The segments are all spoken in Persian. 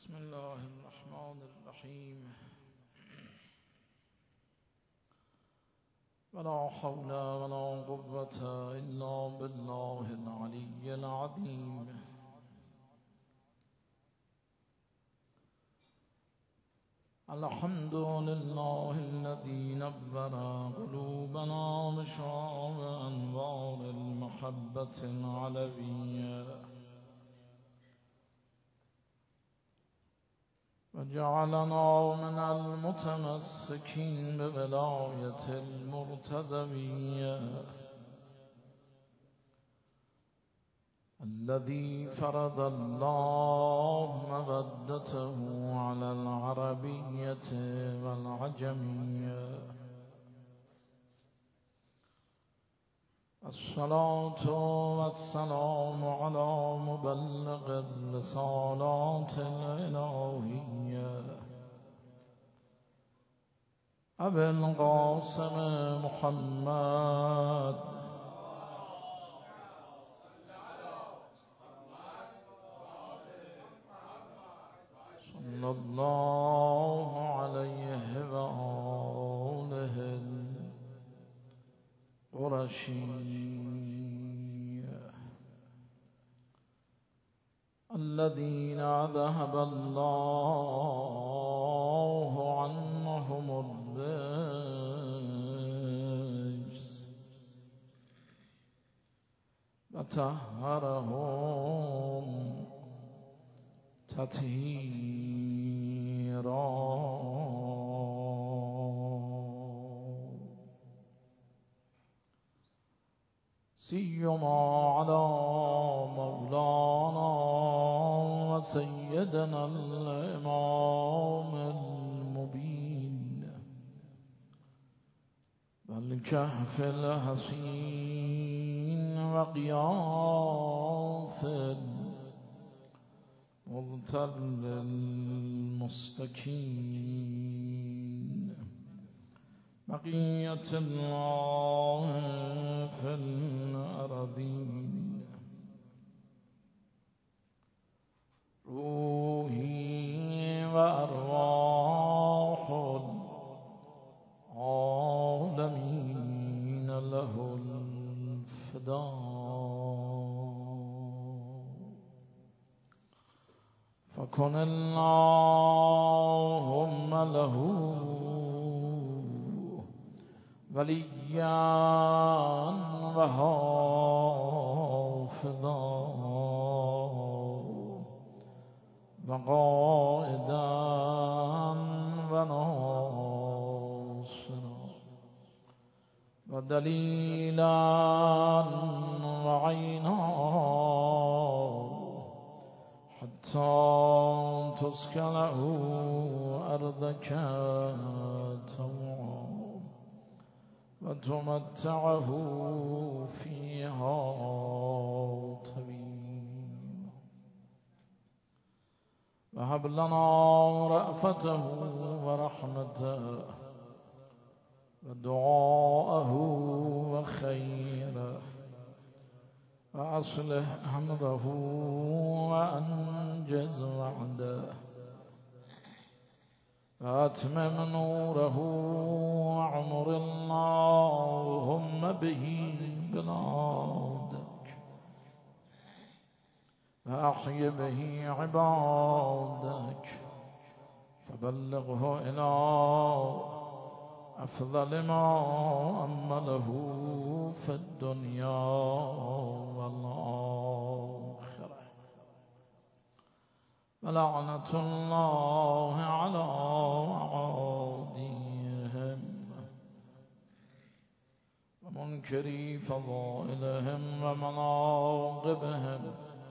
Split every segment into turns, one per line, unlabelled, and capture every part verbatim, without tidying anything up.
بسم الله الرحمن الرحيم ولا حول ولا قوة إلا بالله العلي العظيم الحمد لله الذي نبر قلوبنا بشعاع أنوار المحبة العلوية وجعلنا من المتمسكين بولاية المرتزوية الذي فرض الله مودته على العربية والعجمية. الصلاة والسلام على مبلغ الرسالات الإلهية أبي القاسم محمد صلى الله عليه وآله القرشي الذين ذهب الله عنهم الرجس وطهرهم تطهيرا. سيما على مولانا وسيدنا الإمام المبين والكهف الحسين وقياس المغتل المستكين بقية الله في الأرضين. روحي وأرواح العالمين له الفداء. فكن اللهم له وليا وحافظا وقائدا وناصرا ودليلا وعينا حتى تسكنه أرضك طوعا وتمتعه فيها طويلا. وهب لنا رأفته ورحمته ودعاءه وخيره وأصلح أمره وأنجز وعده وأتمم نوره وعمر اللهم به بلادك وأحي به عبادك فبلغه إلى أفضل ما أمله في الدنيا والآخرة. ولعنة الله على عاديهم ومنكري فضائلهم ومناقبهم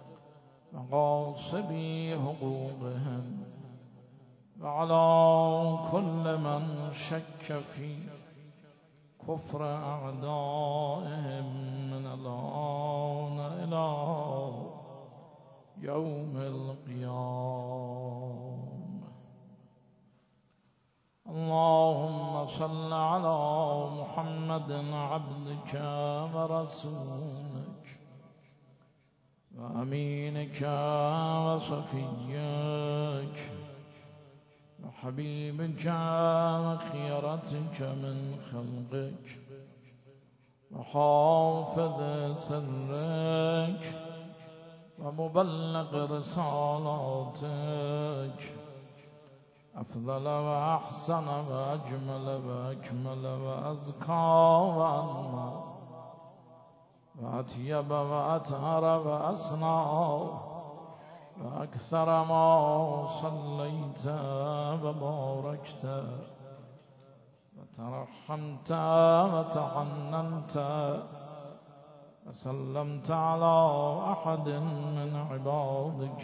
وغاصبي حقوقهم وعلى كل من شك في كفر أعدائهم من الآن إلى يوم القيامة. اللهم صل على محمد عبدك ورسولك وأمينك وصفيك حبيبك وخيرتك من خلقك وحافظ سرك ومبلغ رسالاتك أفضل وأحسن وأجمل وأكمل وأزكى وأنمى وأطيب وأطهر وأصنع وأكثر ما صليت وباركت وترحمت وتعننت وسلمت على أحد من عبادك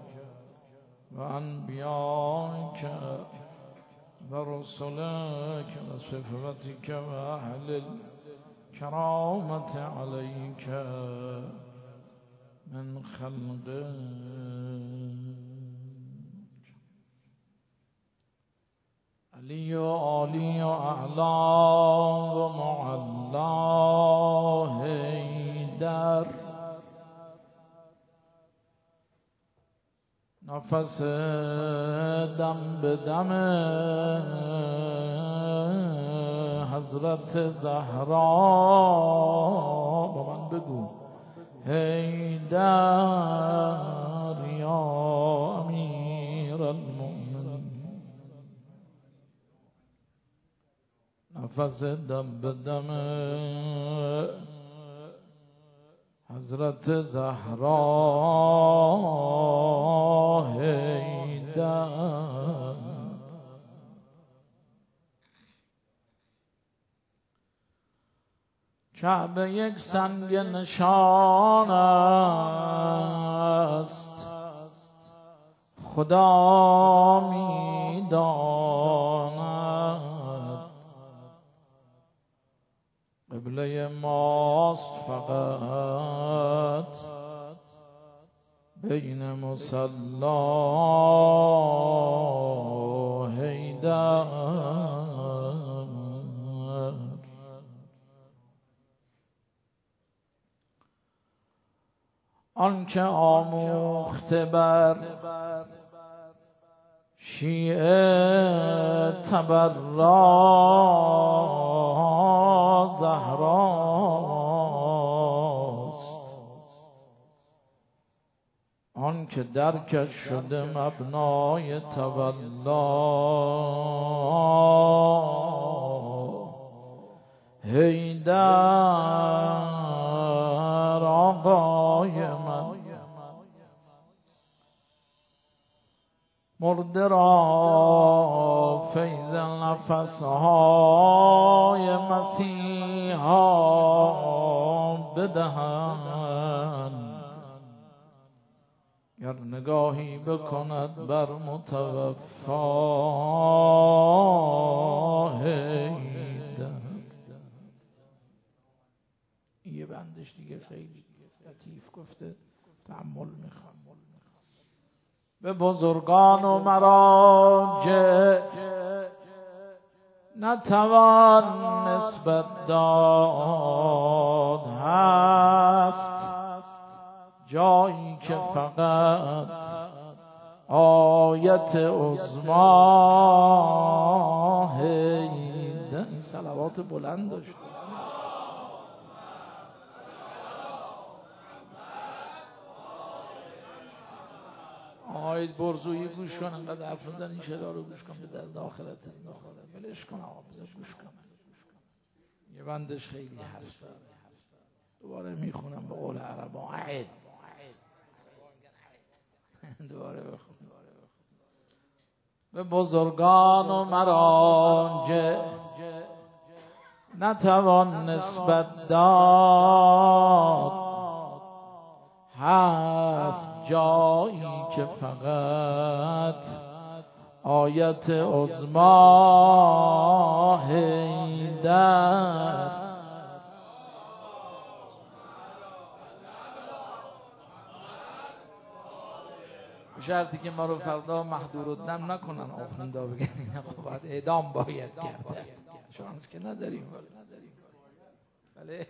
وأنبيائك ورسلك وصفتك وأهل الكرامة عليك من خلقك علي وعلي وأعلى ومعلى هيدر نفس دم بدم حضرت زهرا با من بگو هیدر یا امیر المؤمنین نفس دم بدم حضرت زهرا هیدر کعبه یک سنگ نشان است خدا می داند قبله ماست فقط بین مصلا هیدر آنکه آموخته بر شیعه تبرا زهراست آنکه درکش شده مبنای تولا هیدر آقای من مرده را فیض نفسهای مسیحا بدهند گر نگاهی بکند بر متوفا هیدر. یه بندش دیگه خیلی لطیف گفته تأمل میخوام. به بزرگان و مراجع نتوان نسبت داد هست جایی که فقط آیت عظما هیدر. این صلوات بلند داشت. آید برزویی گوش کن انقدر حرف نزن این شعرها رو گوش کن به درد آخرت بلش کن آقا بذار گوش کن. یه بندش خیلی حرف داره دوباره میخونم به قول عربا عید دوباره بخون. به بزرگان و مراجع نتوان نسبت داد هست جایی که فقط آیت عظما هیدر شرطی که ما رو فردا محدور الدم نکنن آخوندا بگن خب باید اعدام باید کرد شانس که نداریم. بله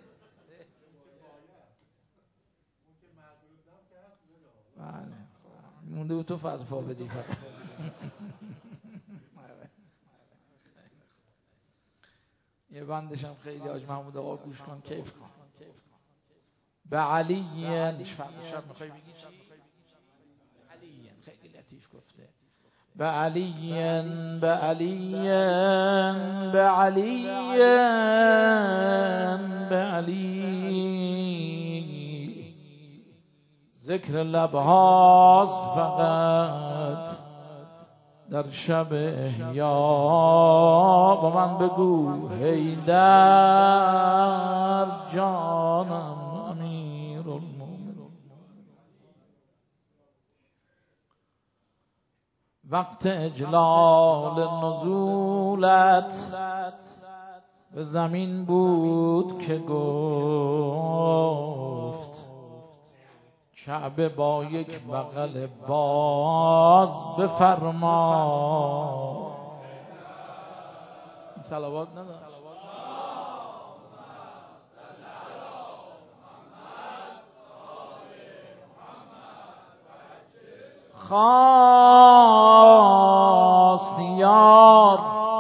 بله مونده بود تو فتوا بدی فقط. یه بندش هم خیلی حاج محمود آقا گوش کن کیف کن. به علی شب میخوای بگی چی؟ علی خیلی لطیف گفته. به علی به علی به علی به علی ذکر لبهاست فقط در شب احیا. با من بگو حیدر جانم امیر المومنین. وقت اجلال نزولت به زمین بود که گفت کعبه با یک بغل باز بفرما. صلوات نداشت. خواست یار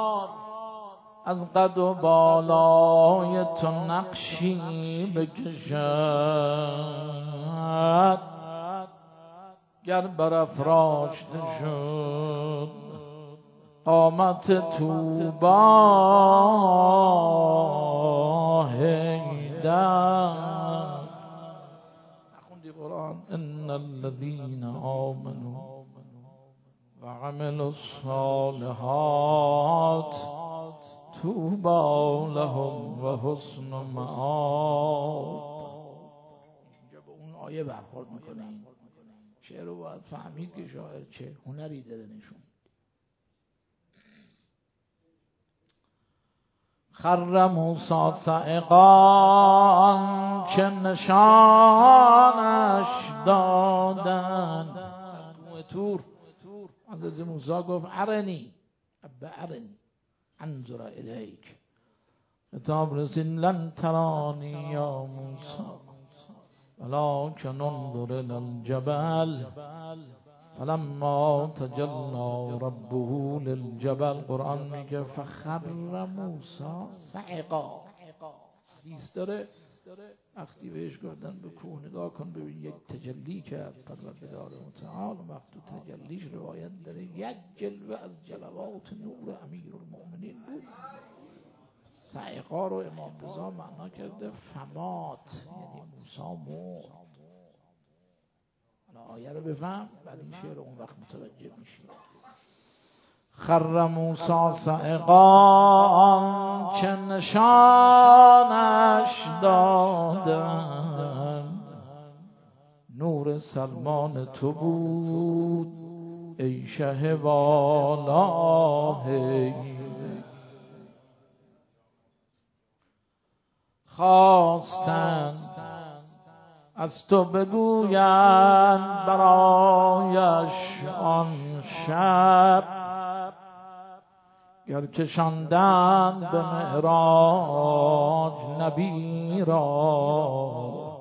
از قد و بالای تو نقشی بکشد، گر برافراشته شد قامت توبا حیدر. نخوندی قرآن؟ ان الذین آمنوا و عملوا الصالحات طوبی لهم و حسن مآب. اینجا به اون آیه برخورد میکنه. این شعر رو باید فهمید که شاعر چه هنری داره نشون. خر موسی صعقا چه نشانش دادند. کوه طور حضرت موسی گفت ارنی ابا ارنی انظر الیک. خطاب رسید لن ترانی یا موسی ولکن انظر الی الجبل فلما تجلی ربه للجبل. قرآن میگه فخر موسی صعقا. حدیث داره وقتی بهش گفتن به کوه نگاه کن ببین یک تجلی کرد پروردگار متعال. وقت تو تجلیش روایت داره یک جلوه از جلوات نور امیر المؤمنین بود. صعقا رو امام رضا معنا کرده فمات، یعنی موسی مرد. حالا آیه رو بفهم بعد این شعر اون وقت متوجه میشی. خر موسی صعقا چه نشانش دادند. نور سلمان تو بود ای شه والا. خواستند از تو بگویند برایش آن شب، گر کشاندند به معراج نبی را.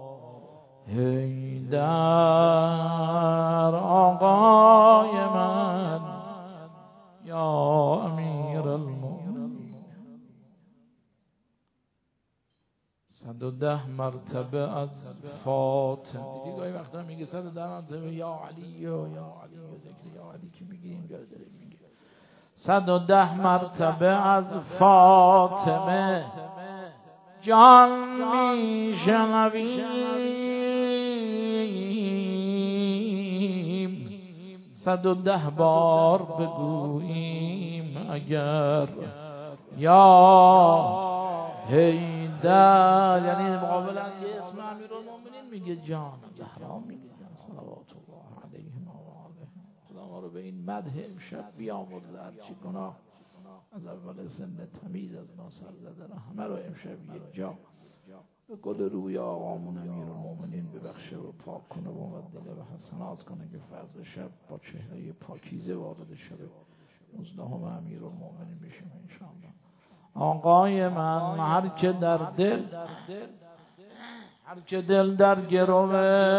حیدر آقای من یا امیر المؤمنین. صد و ده مرتبه از فاطمه. دیدی گاهی وقتا میگه صد و ده مرتبه یا علی یا علی یا ذکر یا علی که میگه اینجا داره میگه صد و ده مرتبه از فاطمه جان میشنویم. صد و ده بار بگوییم اگر یا حیدر، یعنی مقابلا یه اسم امیرالمومنین میگه جان زهرا میگه جان صلوات الله علیه و آله. خدا ما رو به این مدح امشب بیامرزه. هرچی گناه از اول سن تمیز از ما سر زده همه رو امشب یک جا به گل روی آقامون امیرالمومنین ببخشه و پاک کنه و مبدل و حسنات کنه که فرض شب با چهره پاکیزه وارد شب نوزدهم امیرالمومنین بشیم انشاءالله. آقای من هر که در دل هر که دل در گرو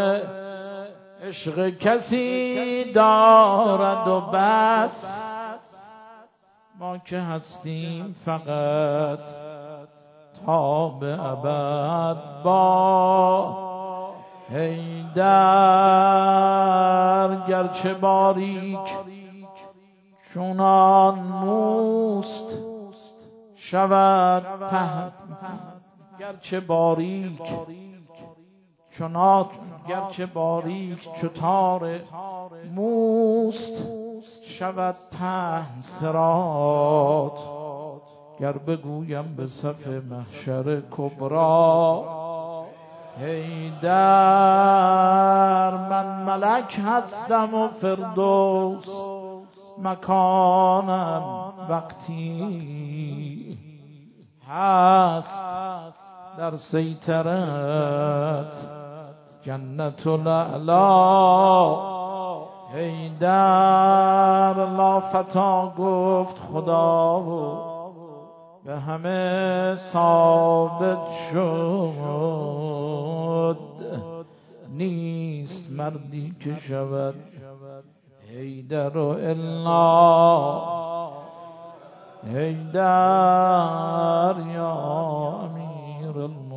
عشق کسی دارد و بس، ما که هستیم فقط تا به ابد با حیدر، گرچه باریک چونان موست شود پهن، گرچه باریک چونان گرچه باریک چو تار موست شود پهن صراط. گر بگویم به صف محشر کبرا حیدر، من ملک هستم و فردوس مکانم وقتی هست در سیطرت جنت الاعلی. حیدر لافتا گفت خدا و به همه ثابت شد، نیست مردی که شود حیدر و الا. حیدر یا امیر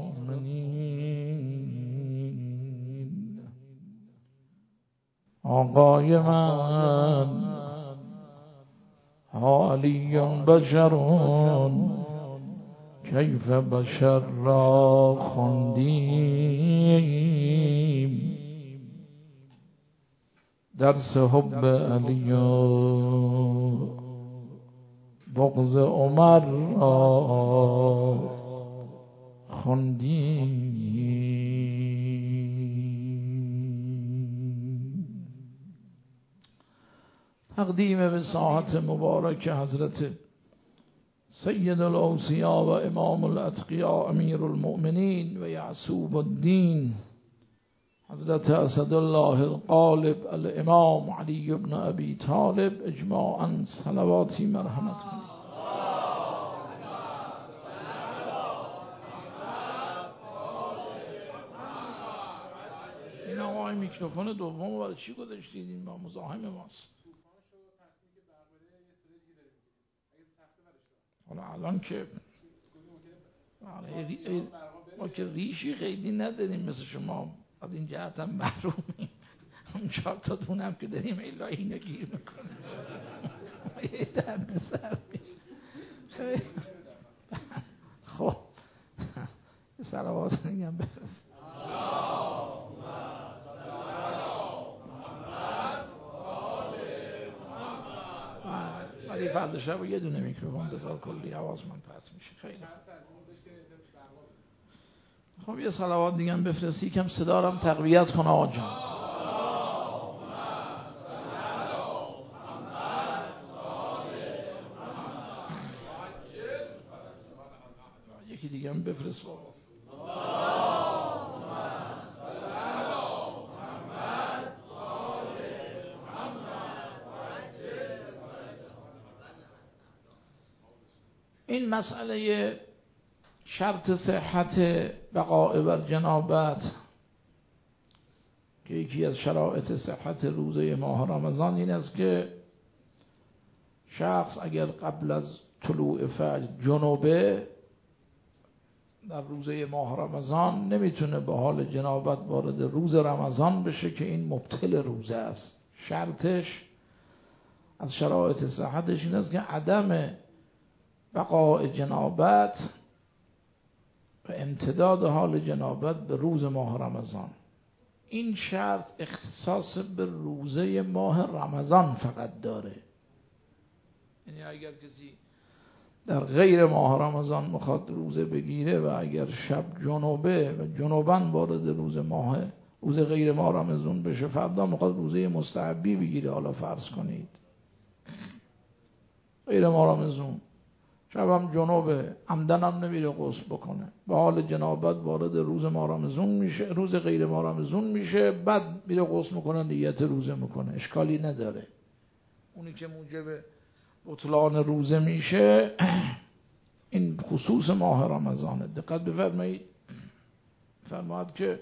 المؤمنین، آقای من علی بشرون، کیف بشر را خوندیم، درس حب علی و بغض عمر را خوندیم. تقدیم به ساعت مبارک حضرت سید الاوصیاء و امام الاتقیاء امیر المؤمنین و یعصوب الدین حضرت اسدالله الغالب الامام علی بن ابی طالب اجماعاً صلواتی مرحمت کنید. این آقای میکروفون دوم برای چی گذاشتید؟ این ما مزاحم ماست. حالا الان که ما که ریشی خیلی نداریم مثل شما، از این جهت هم محرومیم. اون چهار تا دونم که داریم ایلا اینو گیر میکنه یه درد سر میشه. خب یه صلوات میگم بفرست. ولی فردا شب یه دونه میکروفون بذار، کلی حواس من پس میشه. خیلی خب یه صلوات دیگه هم بفرستی کم صدا رو هم تقویت کنه آقا جان. یکی دیگه هم بفرست بابا. این مسئله شرط صحت بقاء بر جنابت که یکی از شرایط صحت روزه ماه رمضان این است که شخص اگر قبل از طلوع فجر جنوبه در روزه ماه رمضان نمیتونه به حال جنابت وارد روز رمضان بشه که این مبطل روزه است. شرطش از شرایط صحتش این است که عدم بقاء جنابت و امتداد حال جنابت به روز ماه رمضان. این شرط اختصاص به روزه ماه رمضان فقط داره. یعنی اگر کسی در غیر ماه رمضان میخواد روزه بگیره و اگر شب جنوبه و جنوباً وارد روز ماه روز غیر ماه رمضان بشه، فردا میخواد روزه مستحبی بگیره، حالا فرض کنید غیر ماه رمضان شبم جنوبه، عمدن هم نمیره غسل بکنه، به حال جنابت وارد روز ماه رمضان میشه، روز غیر ماه رمضان میشه، بعد میره غسل میکنه، نیت روزه میکنه، اشکالی نداره. اونی که موجب بطلان روزه میشه این خصوص ماه رمضانه. دقت بفرمایید. فرماد که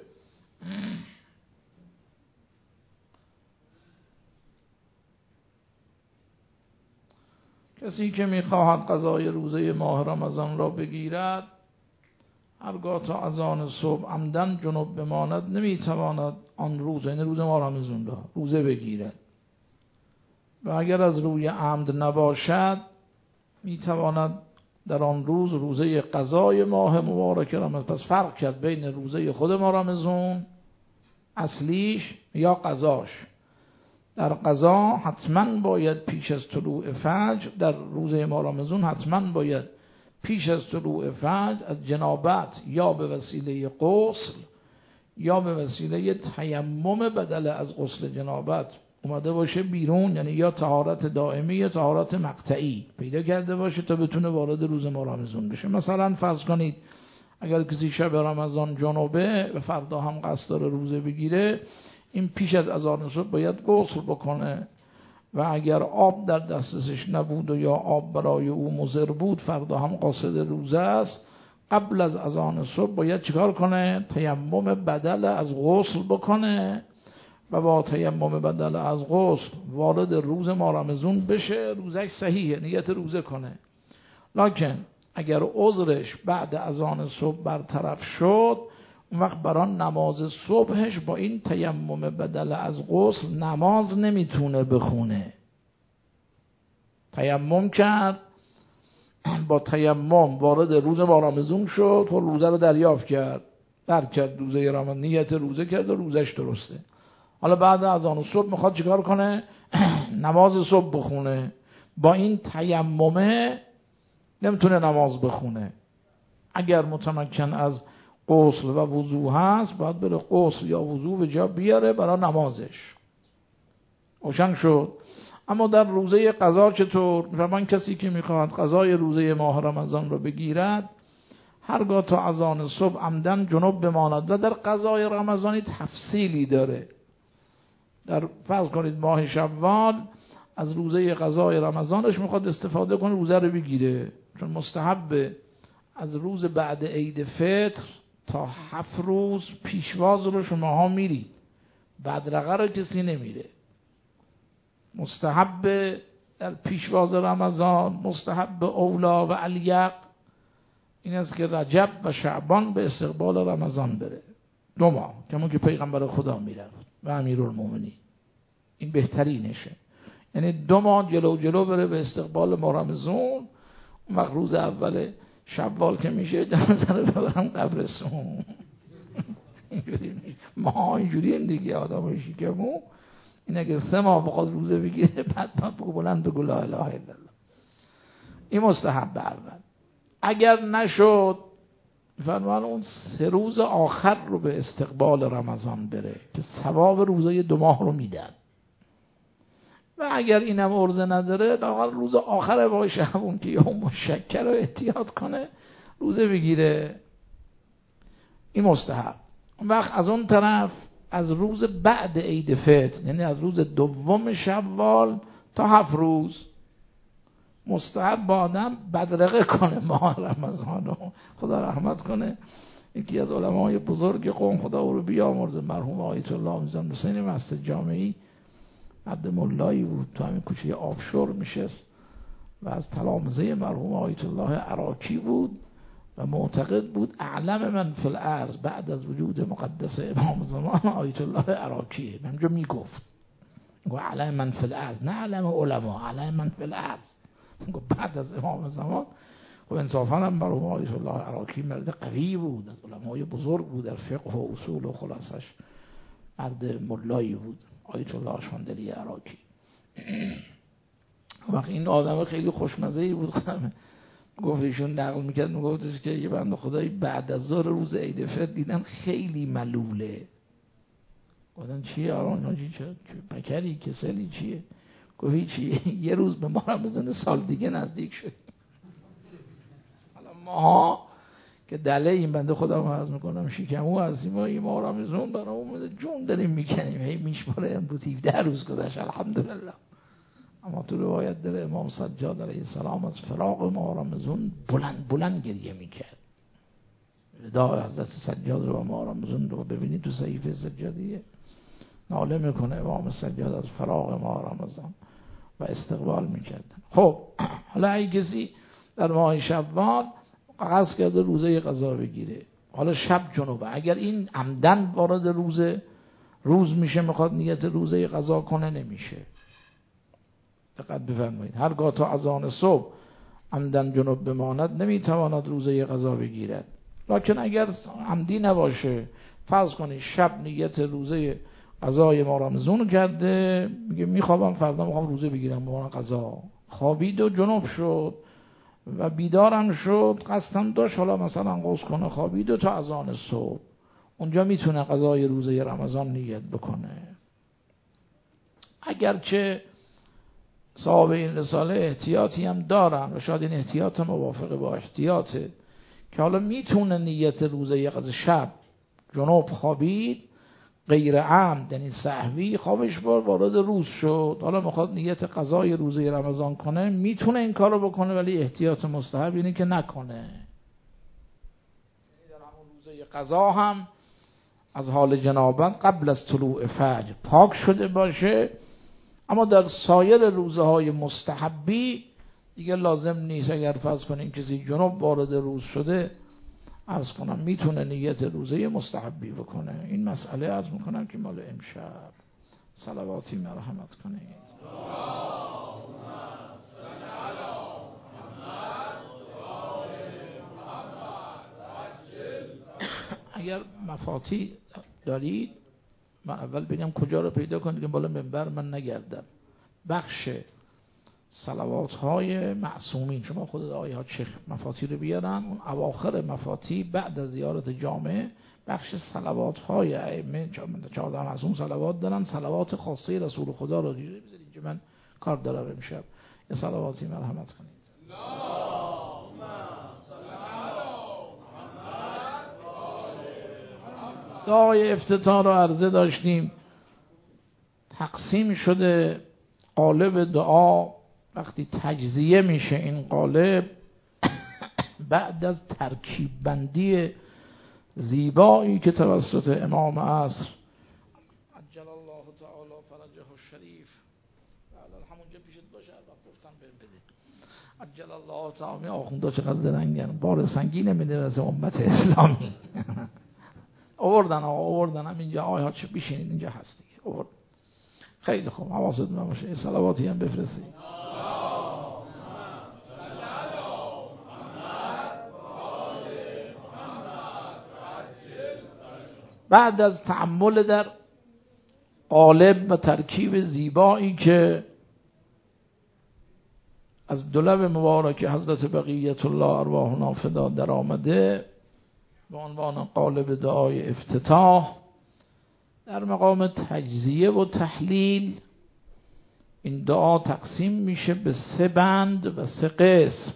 کسی که میخواهد قضای روزه ماه رمضان را بگیرد هرگاه تا اذان صبح عمدن جنوب بماند نمیتواند آن روز، یعنی روز ما رمضان را روزه بگیرد و اگر از روی عمد نباشد میتواند در آن روز روزه قضای ماه مبارک رمضان. پس فرق کرد بین روزه خود ما رمضان اصلیش یا قضاش. در قضا حتما باید پیش از طلوع فجر، در روزه ما رمضان حتما باید پیش از طلوع فجر از جنابت یا به وسیله غسل یا به وسیله تیمم بدل از غسل جنابت اومده باشه بیرون، یعنی یا طهارت دائمی یا طهارت مقطعی پیدا کرده باشه تا بتونه وارد روز ما رمضان بشه. مثلا فرض کنید اگر کسی شب رمضان جنوبه و فردا هم قصد داره روزه بگیره، این پیش از اذان صبح باید غسل بکنه و اگر آب در دستش نبود و یا آب برای او مضر بود، فردا هم قاصد روزه است، قبل از اذان صبح باید چیکار کنه؟ تیمم بدل از غسل بکنه و با تیمم بدل از غسل وارد روز ما رمضان بشه، روزش صحیحه، نیت روزه کنه. لکن اگر عذرش بعد اذان صبح برطرف شد، اون وقت برای نماز صبحش با این تیمم بدل از غسل نماز نمیتونه بخونه. تیمم کرد، با تیمم وارد روز ما رمضان شد و روزه رو دریافت کرد، درک کرد روزه رمضان، نیت روزه کرد و روزش درسته. حالا بعد از آن صبح میخواد چیکار کنه؟ نماز صبح بخونه. با این تیممه نمیتونه نماز بخونه. اگر متمکن از غسل و وضو هست، باید بره غسل یا وضو به جا بیاره برای نمازش. روشن شد. اما در روزه قضا چطور؟ مثلا کسی که میخواد قضای روزه ماه رمضان رو بگیرد، هرگاه تا اذان صبح عمدن جنوب بماند. و در قضای رمضانی تفصیلی داره. در فرض کنید ماه شوال از روزه قضای رمضانش میخواد استفاده کنه روزه رو بگیره، چون مستحب از روز بعد عید فطر تا هفت روز پیشواز رو شماها میرید، بدرقه رو کسی نمیره. مستحب در پیشواز رمضان، مستحب اولا و الیق این است که رجب و شعبان به استقبال رمضان بره، دو ماه، کمون که پیغمبر خدا میرفت و امیرالمومنین، این بهترینشه. یعنی دو ماه جلو جلو بره به استقبال ما رمضان. اون وقت روز اول شوال که میشه جنازه رو ببرم قبرستون. ما اینجوری این دیگه آدم شیکمو، این اگه سه ماه بخواد روزه بگیره بعد ما بگو بلند بگو لا اله الا الله. این مستحب اول. اگر نشد فرمان اون سه روز آخر رو به استقبال رمضان بره که ثواب روزه دو ماه رو میدن. و اگر اینم عرضه نداره، لااقل روز آخر باشه همون که یوم شکر رو احتیاط کنه روزه بگیره. این مستحب. اون وقت از اون طرف از روز بعد عید فطر، یعنی از روز دوم شوال تا هفت روز مستحب با آدم بدرقه کنه ماه رمضان رو. خدا رحمت کنه یکی از علمای بزرگ قوم، خدا او رو بیامرزه، مرحوم آیت الله میزان حسین مسجد جامعی، مرد ملایی بود، تو همین کوچه آبشور میشست و از تلامذه مرحوم آیت الله عراقی بود و معتقد بود اعلم من فی الارض بعد از وجود مقدس امام زمان آیت الله عراقیه. همینجا میگفت گفت اعلم من فی الارض، نه اعلم علما، اعلم من فی الارض. گفت بعد از امام زمان. خب انصافا هم مرحوم آیت الله عراقی مرد قوی بود، از علمای بزرگ بود در فقه و اصول و خلاصش مرد ملایی بود آیت الله اشوندلی عراقی. وقت این آدم خیلی خوشمزه‌ای بود، خودم گفت ایشون نقل میکرد، میگفتش که یه بنده خدایی بعد از ظهر روز عید فطر دیدن خیلی ملوله. گفتن چیه آران حاجی، چه بکری کسلی چیه؟ گفت هیچی، یه روز به ما رمضان سال دیگه نزدیک شد. حالا ما که دله این بنده خدا ما عرض میکنم شکمو هستیم و این ما رمضان برامون جون داریم میکنیم، هی میشماره امروز هفده روز گذشت الحمدلله. اما تو روایت داره امام سجاد علیه السلام از فراق ما رمضان بلند بلند گریه میکرد. وداع حضرت سجاد رو و ما رمضان رو ببینید تو صحیفه سجادیه، ناله میکنه امام سجاد از فراق ما رمضان و استقبال میکردن. خب حالا اگه کسی در ماه شوال قصد کرده روزه قضا بگیره، حالا شب جنوبه. اگر این عمدن وارد روز روز میشه میخواد نیت روزه قضا کنه نمیشه. دقت بفرمایید هرگاه تا اذان صبح عمدن جنوب بماند نمیتواند روزه قضا بگیرد. لکن اگر عمدی نباشه فرض کنید شب نیت روزه قضای ما رمضان کرده میگه میخوابم فردا میخوام روزه بگیرم به قضا، خوابید و جنوب شد و بیدارم شد قصدم داشت حالا مثلا غسل کنه خوابید و تا اذان صبح اونجا میتونه قضای روزه رمضان نیت بکنه. اگرچه صاحب این رساله احتیاطی هم دارن و شاید این احتیاط موافقه با احتیاطه که حالا میتونه نیت روزه قضا شب جنوب خوابید غیر عمد یعنی سهوی خوابش بار وارد روز شد حالا میخواد نیت قضای روزه رمضان کنه میتونه این کارو بکنه ولی احتیاط مستحب اینه که نکنه. یعنی در همون روزه قضا هم از حال جنابت قبل از طلوع فجر پاک شده باشه، اما در سایر روزه های مستحبی دیگه لازم نیست. اگر فرض کنین کسی جنوب وارد روز شده عرض کنم میتونه نیت روزه مستحبی بکنه. این مسئله عرض میکنم که مال امشب. صلواتی مرحمت کنید. اگر مفاتی دارید من اول بگم کجا رو پیدا کنید که بالا منبر من نگردم. بخش صلوات های معصومین شما خود آیه ها چه مفاتی رو بیارن اون اواخر مفاتی بعد از زیارت جامعه بخش صلوات های ائمه چهارده معصوم صلوات دارن، صلوات خاصه رسول خدا رو بذارید که من کار دارم امشب یه صلواتی مرحمت کنید. دعای افتتاح رو عرضه داشتیم تقسیم شده قالب دعا وقتی تجزیه میشه این قالب بعد از ترکیب بندی زیبایی که توسط امام عصر عجل الله تعالی فرجه الشریف حالا همونجا پیشت باشه وقت گفتم بهم بده عجل الله تعالی آخوندا چقدر زرنگن بار سنگین میده از امت اسلامی آوردن آوردن هم اینجا آیه ها چه بشینید اینجا هست دیگه آورد. خیلی خوب حواستون باشه یه صلواتی هم بفرستید. بعد از تأمل در قالب و ترکیب زیبایی که از دولب مبارک حضرت بقیت الله ارواحنا فدا در آمده به عنوان قالب دعای افتتاح در مقام تجزیه و تحلیل این دعا تقسیم میشه به سه بند و سه قسم.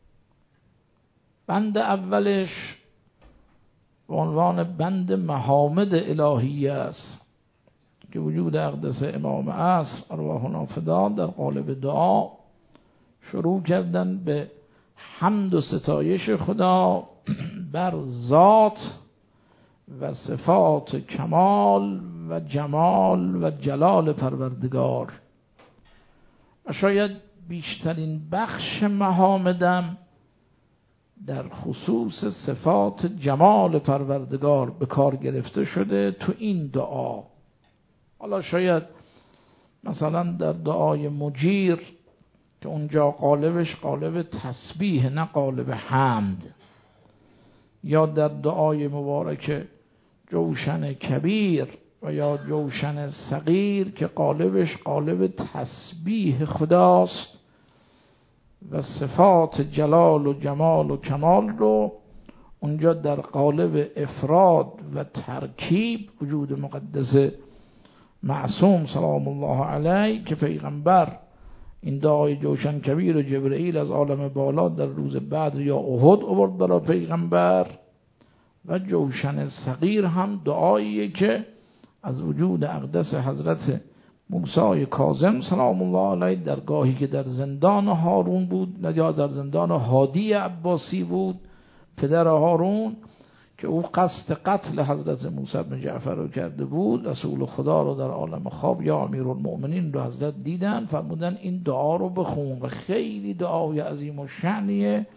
بند اولش به عنوان بند محامد الهی است که وجود اقدس امام عصر ارواحنا فدا در قالب دعا شروع کردن به حمد و ستایش خدا بر ذات و صفات کمال و جمال و جلال پروردگار و شاید بیشترین بخش محامدم در خصوص صفات جمال پروردگار به کار گرفته شده تو این دعا. حالا شاید مثلا در دعای مجیر که اونجا قالبش قالب تسبیح نه قالب حمد، یا در دعای مبارک جوشن کبیر و یا جوشن صغیر که قالبش قالب تسبیح خداست و صفات جلال و جمال و کمال رو اونجا در قالب افراد و ترکیب وجود مقدس معصوم سلام الله علیه که پیغمبر این دعای جوشن کبیر و جبرئیل از عالم بالا در روز بدر یا احد آورد برای پیغمبر، و جوشن صغیر هم دعاییه که از وجود اقدس حضرت موسی کاظم سلام الله علیه در گاهی که در زندان هارون بود یا در زندان هادی عباسی بود پدر هارون که او قصد قتل حضرت موسی بن جعفر رو کرده بود، رسول خدا رو در عالم خواب یا امیرالمؤمنین رو حضرت دیدن فرمودن این دعا رو بخون و خیلی دعای عظیم و شأنیه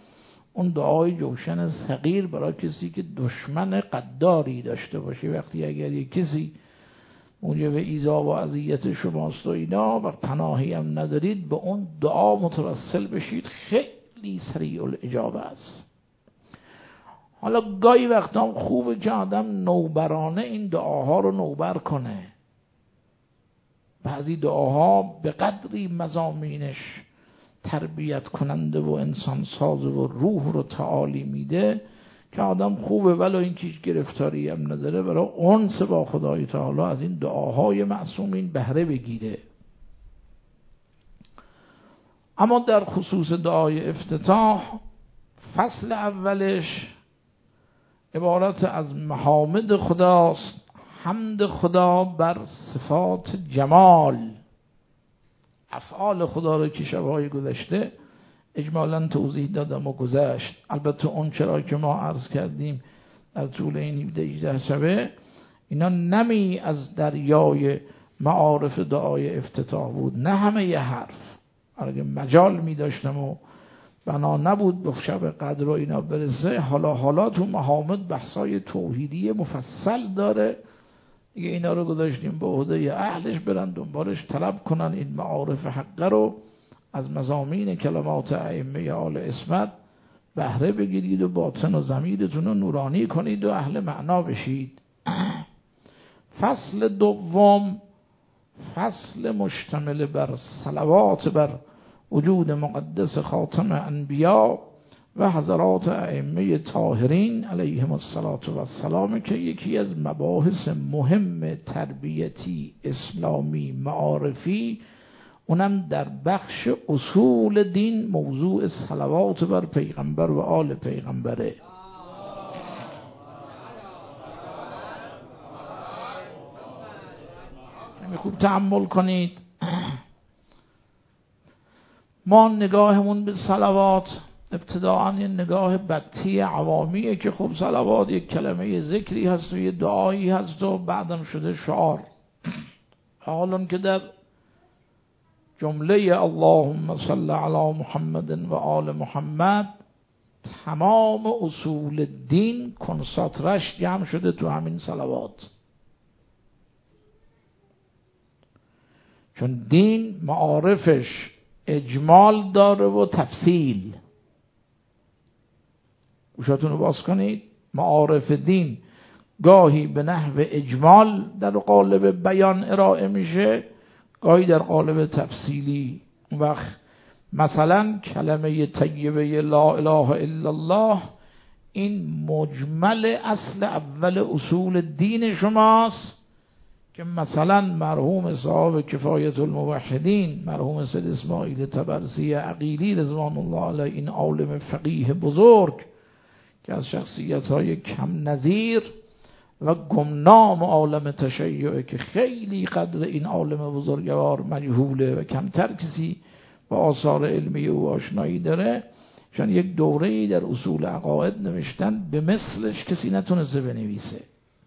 اون دعای جوشن صغیر برای کسی که دشمن قداری داشته باشه. وقتی اگر یک کسی موجب ایذا و اذیت شماست و اینا و پناهی هم ندارید، به اون دعا متوسل بشید، خیلی سریع الاجابه است. حالا گاهی وقتا خوبه که آدم نوبرانه این دعاها رو نوبر کنه. بعضی دعاها به قدری مضامینش تربیت کننده و انسان ساز و روح رو تعالی میده که آدم خوبه ولو این چیز گرفتاری هم نداره برای انس با خدای تعالی از این دعاهای معصومین بهره بگیره. اما در خصوص دعای افتتاح، فصل اولش عبارت از محامد خداست، حمد خدا بر صفات جمال، افعال خدا رو که شبهای گذشته اجمالاً توضیح دادم و گذشت. البته اون چرا که ما عرض کردیم در طول این هفده هجده شبه، اینا نمی از دریای معارف دعای افتتاح بود، نه همه یه حرف. اگه مجال می داشتم و بنا نبود به شب قدر و اینا برسه، حالا حالا تو محامد بحثای توحیدی مفصل داره دیگه، اینا رو گذاشتیم به عهده اهلش برن دنبالش طلب کنن این معارف حقه رو از مضامین کلمات ائمه آل عصمت بهره بگیرید و باطن و ضمیرتون رو نورانی کنید و اهل معنا بشید. فصل دوم فصل مشتمل بر صلوات بر وجود مقدس خاتم انبیا و حضرات ائمه طاهرین علیهم السلام که یکی از مباحث مهم تربیتی اسلامی معارفی، اونم در بخش اصول دین موضوع صلوات بر پیغمبر و آل پیغمبره. خوب تأمل کنید. ما نگاهمون به صلوات ابتداعاً یه نگاه بطی عوامیه که خب صلوات یک کلمه ذکری هست و یه دعایی هست و بعدم شده شعار. حالا که در جمله اللهم صل علی محمد و آل محمد تمام اصول دین کنساترش جمع شده تو همین صلوات، چون دین معارفش اجمال داره و تفصیل. گوشاتون رو باز کنید. معارف دین گاهی به نحو اجمال در قالب بیان ارائه میشه، گاهی در قالب تفصیلی. اون وقت مثلا کلمه طیبه لا اله الا الله این مجمل اصل اول اصول دین شماست که مثلا مرحوم صاحب کفایت الموحدین مرحوم سید اسماعیل طبرسی عقیلی رضوان الله علیه، این عالم فقیه بزرگ که از شخصیت‌های کم نظیر و گمنام عالم تشیع که خیلی قدر این عالم بزرگوار مجهوله و کمتر کسی با آثار علمی او آشنایی داره، چون یک دوره‌ای در اصول عقاید نوشتن به مثلش کسی نتونسته بنویسه.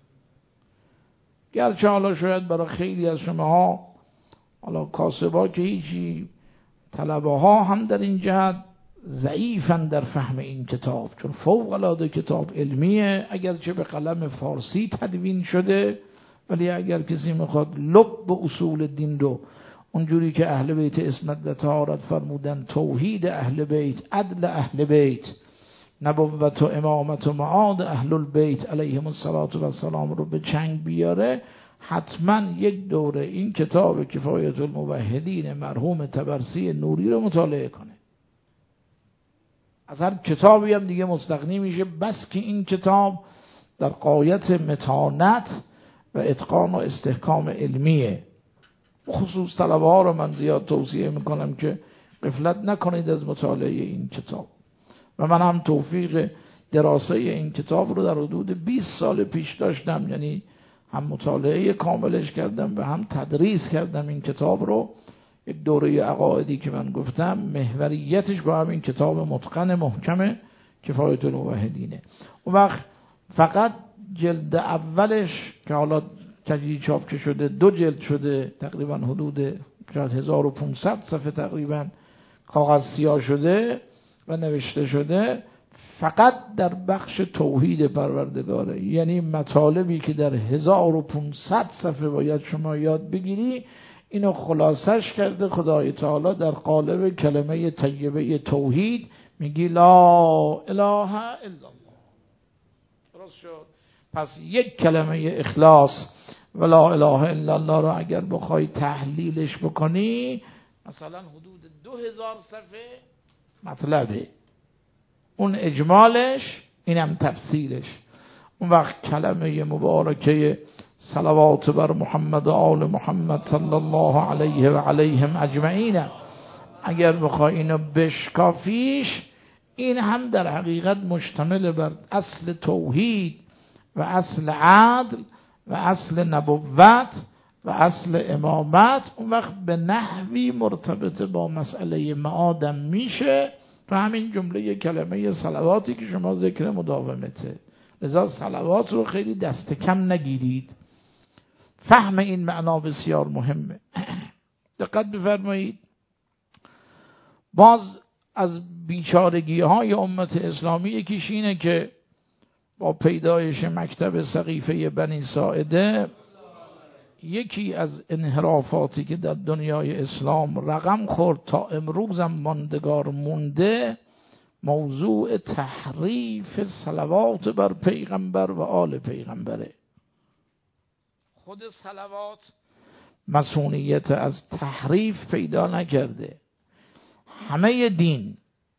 گرچه حالا شاید برای خیلی از شماها حالا کاسبا که هیچی، طلبه ها هم در این جهت ضعیفن در فهم این کتاب، چون فوق العاده کتاب علمیه، اگرچه به قلم فارسی تدوین شده، ولی اگر کسی میخواد لب اصول دین رو اونجوری که اهل بیت عصمت و طهارت فرمودن، توحید اهل بیت، عدل اهل بیت، نبوت و امامت و معاد اهل البیت علیهم السلام رو به چنگ بیاره، حتما یک دوره این کتاب کفایت الموحدین مرحوم طبرسی نوری رو مطالعه کنه. از هر کتابی هم دیگه مستغنی میشه، بس که این کتاب در غایت متانت و اتقان و استحکام علمیه. خصوص طلبه ها رو من زیاد توصیه میکنم که غفلت نکنید از مطالعه این کتاب. و من هم توفیق دراسه این کتاب رو در حدود بیست سال پیش داشتم، یعنی هم مطالعه کاملش کردم و هم تدریس کردم این کتاب رو. یک دوره عقایدی که من گفتم محوریتش با همین کتاب متقن محکم کفایت الموحدینه. اون وقت فقط جلد اولش که حالا تجدید چاپ که شده، دو جلد شده، تقریبا حدود هزار و پانصد صفحه تقریبا کاغذ سیاه شده و نوشته شده، فقط در بخش توحید پروردگاره، یعنی مطالبی که در هزار و پانصد صفحه باید شما یاد بگیری، اینو خلاصش کرده خدای تعالی در قالب کلمه طیبه توحید. میگی لا اله الا الله. درست شد؟ پس یک کلمه اخلاص و لا اله الا الله رو اگر بخوای تحلیلش بکنی مثلا حدود دو هزار صفحه مطلبه، اون اجمالش اینم تفسیرش. اون وقت کلمه مبارکه صلوات بر محمد و آل محمد صلی الله علیه و علیهم اجمعین، اگر بخوای اینو بشکافیش، این هم در حقیقت مشتمل بر اصل توحید و اصل عدل و اصل نبوت و اصل امامت. اون وقت به نحوی مرتبط با مسئله معادم میشه تو همین جمله کلمه صلواتی که شما ذکر مداومته. لذا صلوات رو خیلی دست کم نگیرید، فهم این معنا بسیار مهمه. دقت بفرمایید. باز از بیچارگی های امت اسلامی یکیش اینه که با پیدایش مکتب سقیفه بنی ساعده، یکی از انحرافاتی که در دنیای اسلام رقم خورد تا امروز هم ماندگار مونده، موضوع تحریف صلوات بر پیغمبر و آل پیغمبره. خود صلوات مسئولیت از تحریف پیدا نکرده. همه دین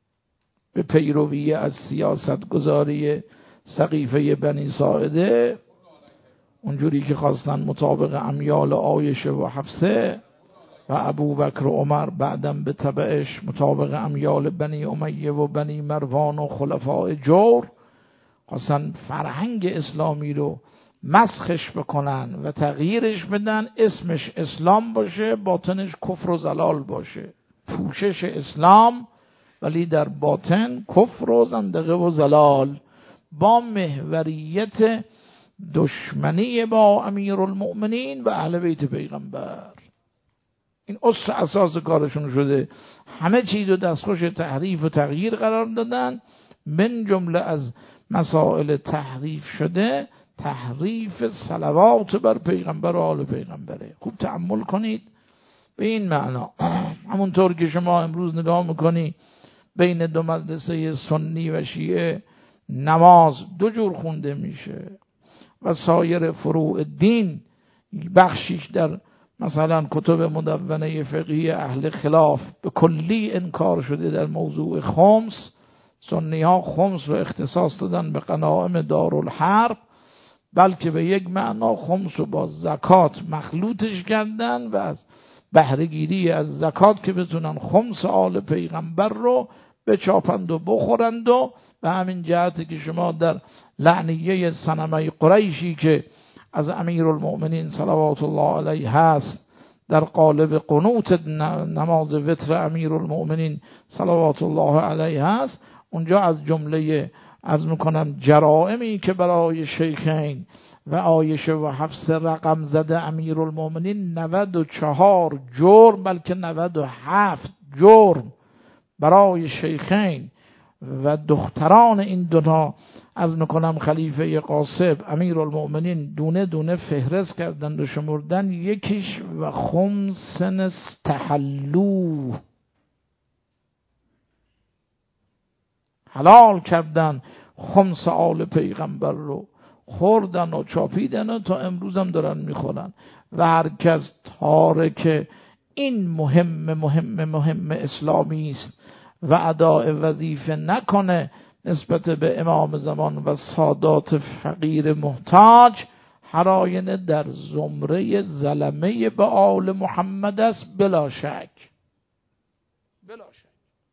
به پیروی از سیاست گذاری سقیفه بنی ساعده، اونجوری که خواستن مطابق امیال عایشه و حفصه و ابوبکر و عمر، بعدم به تبعش مطابق امیال بنی امیه و بنی مروان و خلفاء جور، خواستن فرهنگ اسلامی رو مسخش بکنن و تغییرش بدن، اسمش اسلام باشه باطنش کفر و زلال باشه. پوشش اسلام ولی در باطن کفر و زندقه و زلال، با محوریت دشمنی با امیرالمؤمنین و اهل بیت پیغمبر. این اصل اساس کارشون شده. همه چیز رو دستخوش تحریف و تغییر قرار دادن. من جمله از مسائل تحریف شده تحریف صلوات بر پیغمبر و آل پیغمبره. خوب تأمل کنید به این معنا. همونطور که شما امروز نگاه میکنی بین دو مدرسه سنی و شیعه نماز دو جور خونده میشه و سایر فروع دین بخشیش در مثلا کتب مدونه فقهی اهل خلاف به کلی انکار شده. در موضوع خمس، سنی ها خمس رو اختصاص دادن به غنایم دارالحرب، بلکه به یک معنا خمس رو با زکات مخلوطش کردن و از بهره‌گیری از زکات که بتونن خمس آل پیغمبر رو بچاپند و بخورند. و به همین جهتی که شما در لعنیه صنمه قریشی که از امیرالمؤمنین صلوات الله علیه هست در قالب قنوت نماز وتر امیرالمؤمنین صلوات الله علیه هست، اونجا از جمله عرض میکنم جرائمی که برای شیخین و عایشه و حفصه رقم زده امیرالمؤمنین نود و چهار جرم، بلکه نود و هفت جرم برای شیخین و دختران این دوتا از میکنم خلیفه قاسب امیرالمؤمنین دونه دونه فهرست کردند و شمردن. یکیش و خمسن استحلو، حلال کردن خمس آل پیغمبر رو، خوردن و چاپیدن و تا امروز هم دارن میخورن. و هر کس تارک این مهم مهم مهم اسلامی است و اداء وظیفه نکنه نسبت به امام زمان و سادات فقیر محتاج، هراینه در زمره زلمه به آل محمد است بلا شک. بلا شک.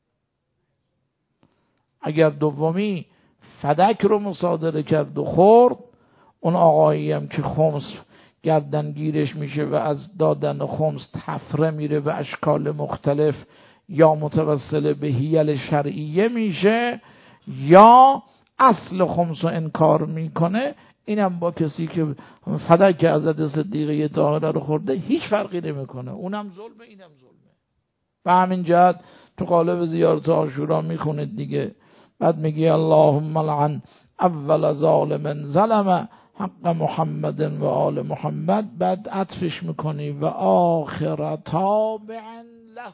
اگر دومی فدک رو مصادره کرد و خورد، اون آقایی هم که خمس گردنگیرش میشه و از دادن خمس تفره میره و اشکال مختلف یا متوسل به حیل شرعیه میشه یا اصل خمس رو انکار میکنه، اینم با کسی که فدک حضرت صدیقه طاهره رو خورده هیچ فرقی نمیکنه. اونم ظلمه اینم ظلمه. و همین جهت تو قالب زیارت عاشورا میخونید دیگه، بعد میگی اللهم لعن اول ظالم ظلم حق محمد و آل محمد، بعد عطفش میکنی و آخر تابع له،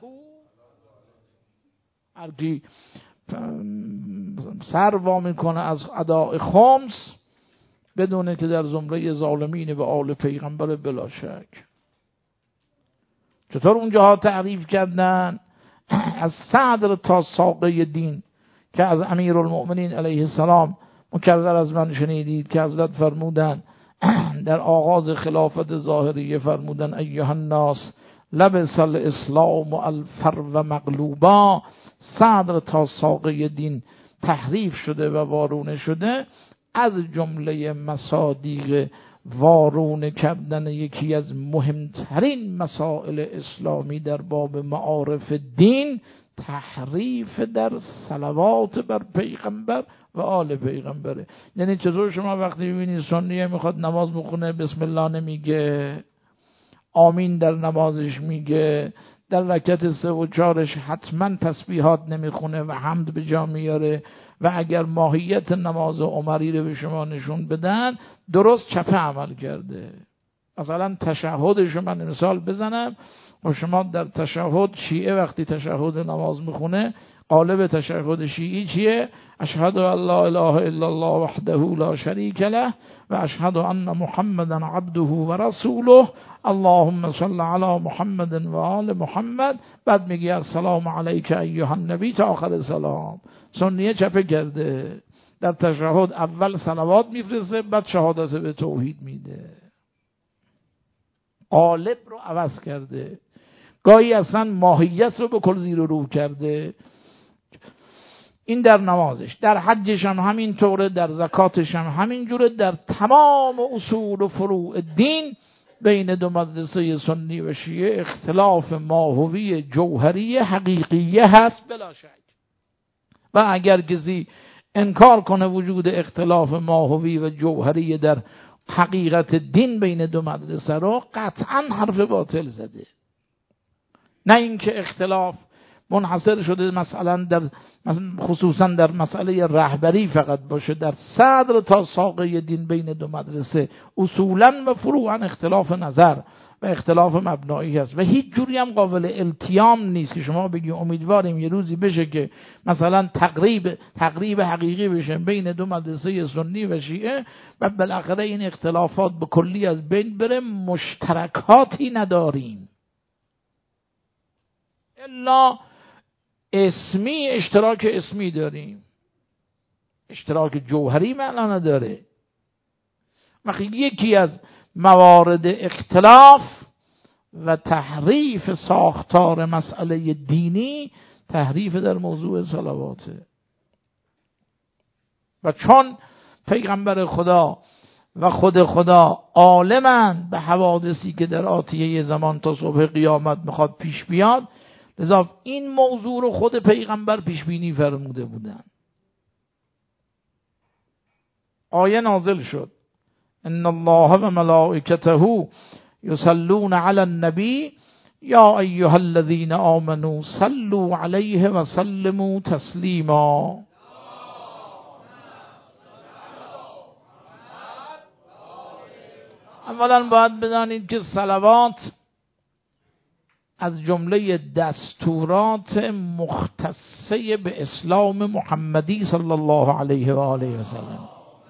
هر کی سر وا میکنه از اداء خمس بدونه که در زمره ظالمین و آل پیغمبر بلا شک. چطور اونجاها تعریف کردن از صدر تا ساقه دین که از امیرالمؤمنین علیه السلام مکرر از من شنیدید که حضرت فرمودن در آغاز خلافت ظاهریه فرمودن ایها الناس لبس الاسلام الفرو مغلوبا، صدر تا ساقه دین تحریف شده و وارونه شده. از جمله مصادیق وارونه کردن یکی از مهمترین مسائل اسلامی در باب معارف دین تحریف در صلوات بر پیغمبر و آل پیغمبره. یعنی چطور شما وقتی ببینید سنیه میخواد نماز بخونه بسم الله نمیگه، آمین در نمازش میگه، در رکعت سه و چارش حتما تسبیحات نمیخونه و حمد به جا میاره، و اگر ماهیت نماز عمری رو به شما نشون بدن درست چپه عمل کرده. مثلا تشهدش من مثال بزنم و شما در تشهد شیعه وقتی تشهد نماز میخونه قالب تشهد شیعی چیه؟ اشهد ان لا اله الا الله وحده لا شریک له و اشهد ان محمدا عبده و رسوله اللهم صل علی محمد و آل محمد. بعد میگی السلام علیک ایها النبی تا آخر سلام. سنیه چپه کرده، در تشهد اول صلوات میفرسته بعد شهادت به توحید میده. قالب رو عوض کرده، گاهی اصلا ماهیت رو به کل زیر و رو کرده. این در نمازش، در حجش هم همین طوره، در زکاتش هم همین جوره، در تمام اصول و فروع دین بین دو مدرسه سنی و شیعه اختلاف ماهوی جوهری حقیقیه هست بلا شک. و اگر کسی انکار کنه وجود اختلاف ماهوی و جوهری در حقیقت دین بین دو مدرسه رو قطعا حرف باطل زده. نه اینکه اختلاف منحصر شده مثلا در خصوصا در مسئله رهبری فقط باشه، در صدر تا ساقه دین بین دو مدرسه اصولا و فروعا اختلاف نظر و اختلاف مبنایی هست و هیچ جوری هم قابل التیام نیست که شما بگی امیدواریم یه روزی بشه که مثلا تقریب تقریب حقیقی بشه بین دو مدرسه سنی و شیعه و بالاخره این اختلافات به کلی از بین بره، مشترکاتی نداریم الا اسمی، اشتراک اسمی داریم، اشتراک جوهری معنا نداره. وقتی یکی از موارد اختلاف و تحریف ساختار مسئله دینی تحریف در موضوع صلواته. و چون پیغمبر خدا و خود خدا عالمند به حوادثی که در آتیه زمان تا صبح قیامت میخواد پیش بیاد، لذا این موضوع رو خود پیغمبر پیش بینی فرموده بودن. آیه نازل شد ان الله و ملائکته یصلون علی النبی یا ایها الذین آمنوا صلوا علیه و سلموا تسلیما. اولا باید بدانید که صلوات از جمله دستورات مختصه به اسلام محمدی صلی الله علیه و آله و سلم.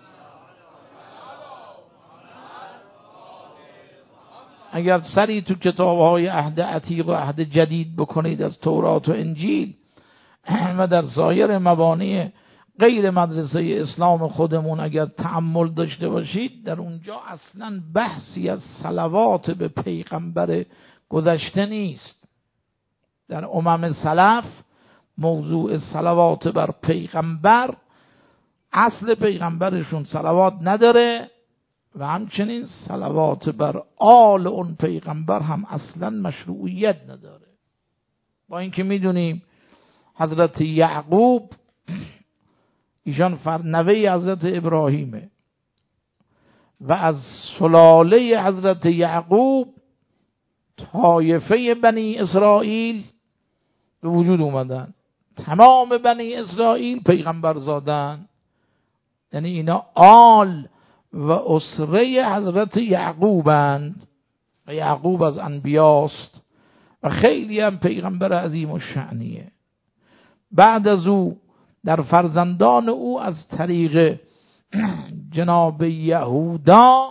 اگر سری تو کتاب‌های عهد عتیق و عهد جدید بکنید از تورات و انجیل و در سایر مبانی غیر مدرسه اسلام خودمون اگر تأمل داشته باشید، در اونجا اصلا بحثی از صلوات به پیغمبر گذشته نیست. در امم سلف موضوع صلوات بر پیغمبر، اصل پیغمبرشون صلوات نداره و همچنین صلوات بر آل اون پیغمبر هم اصلا مشروعیت نداره. با اینکه میدونیم حضرت یعقوب ایشان فرنوه حضرت ابراهیمه و از سلاله حضرت یعقوب طایفه بنی اسرائیل به وجود اومدن. تمام بنی اسرائیل پیغمبر زادن، یعنی اینا آل و اسره حضرت یعقوبند و یعقوب از انبیاست و خیلی هم پیغمبر عظیم و شأنیه. بعد از او در فرزندان او از طریق جناب یهودا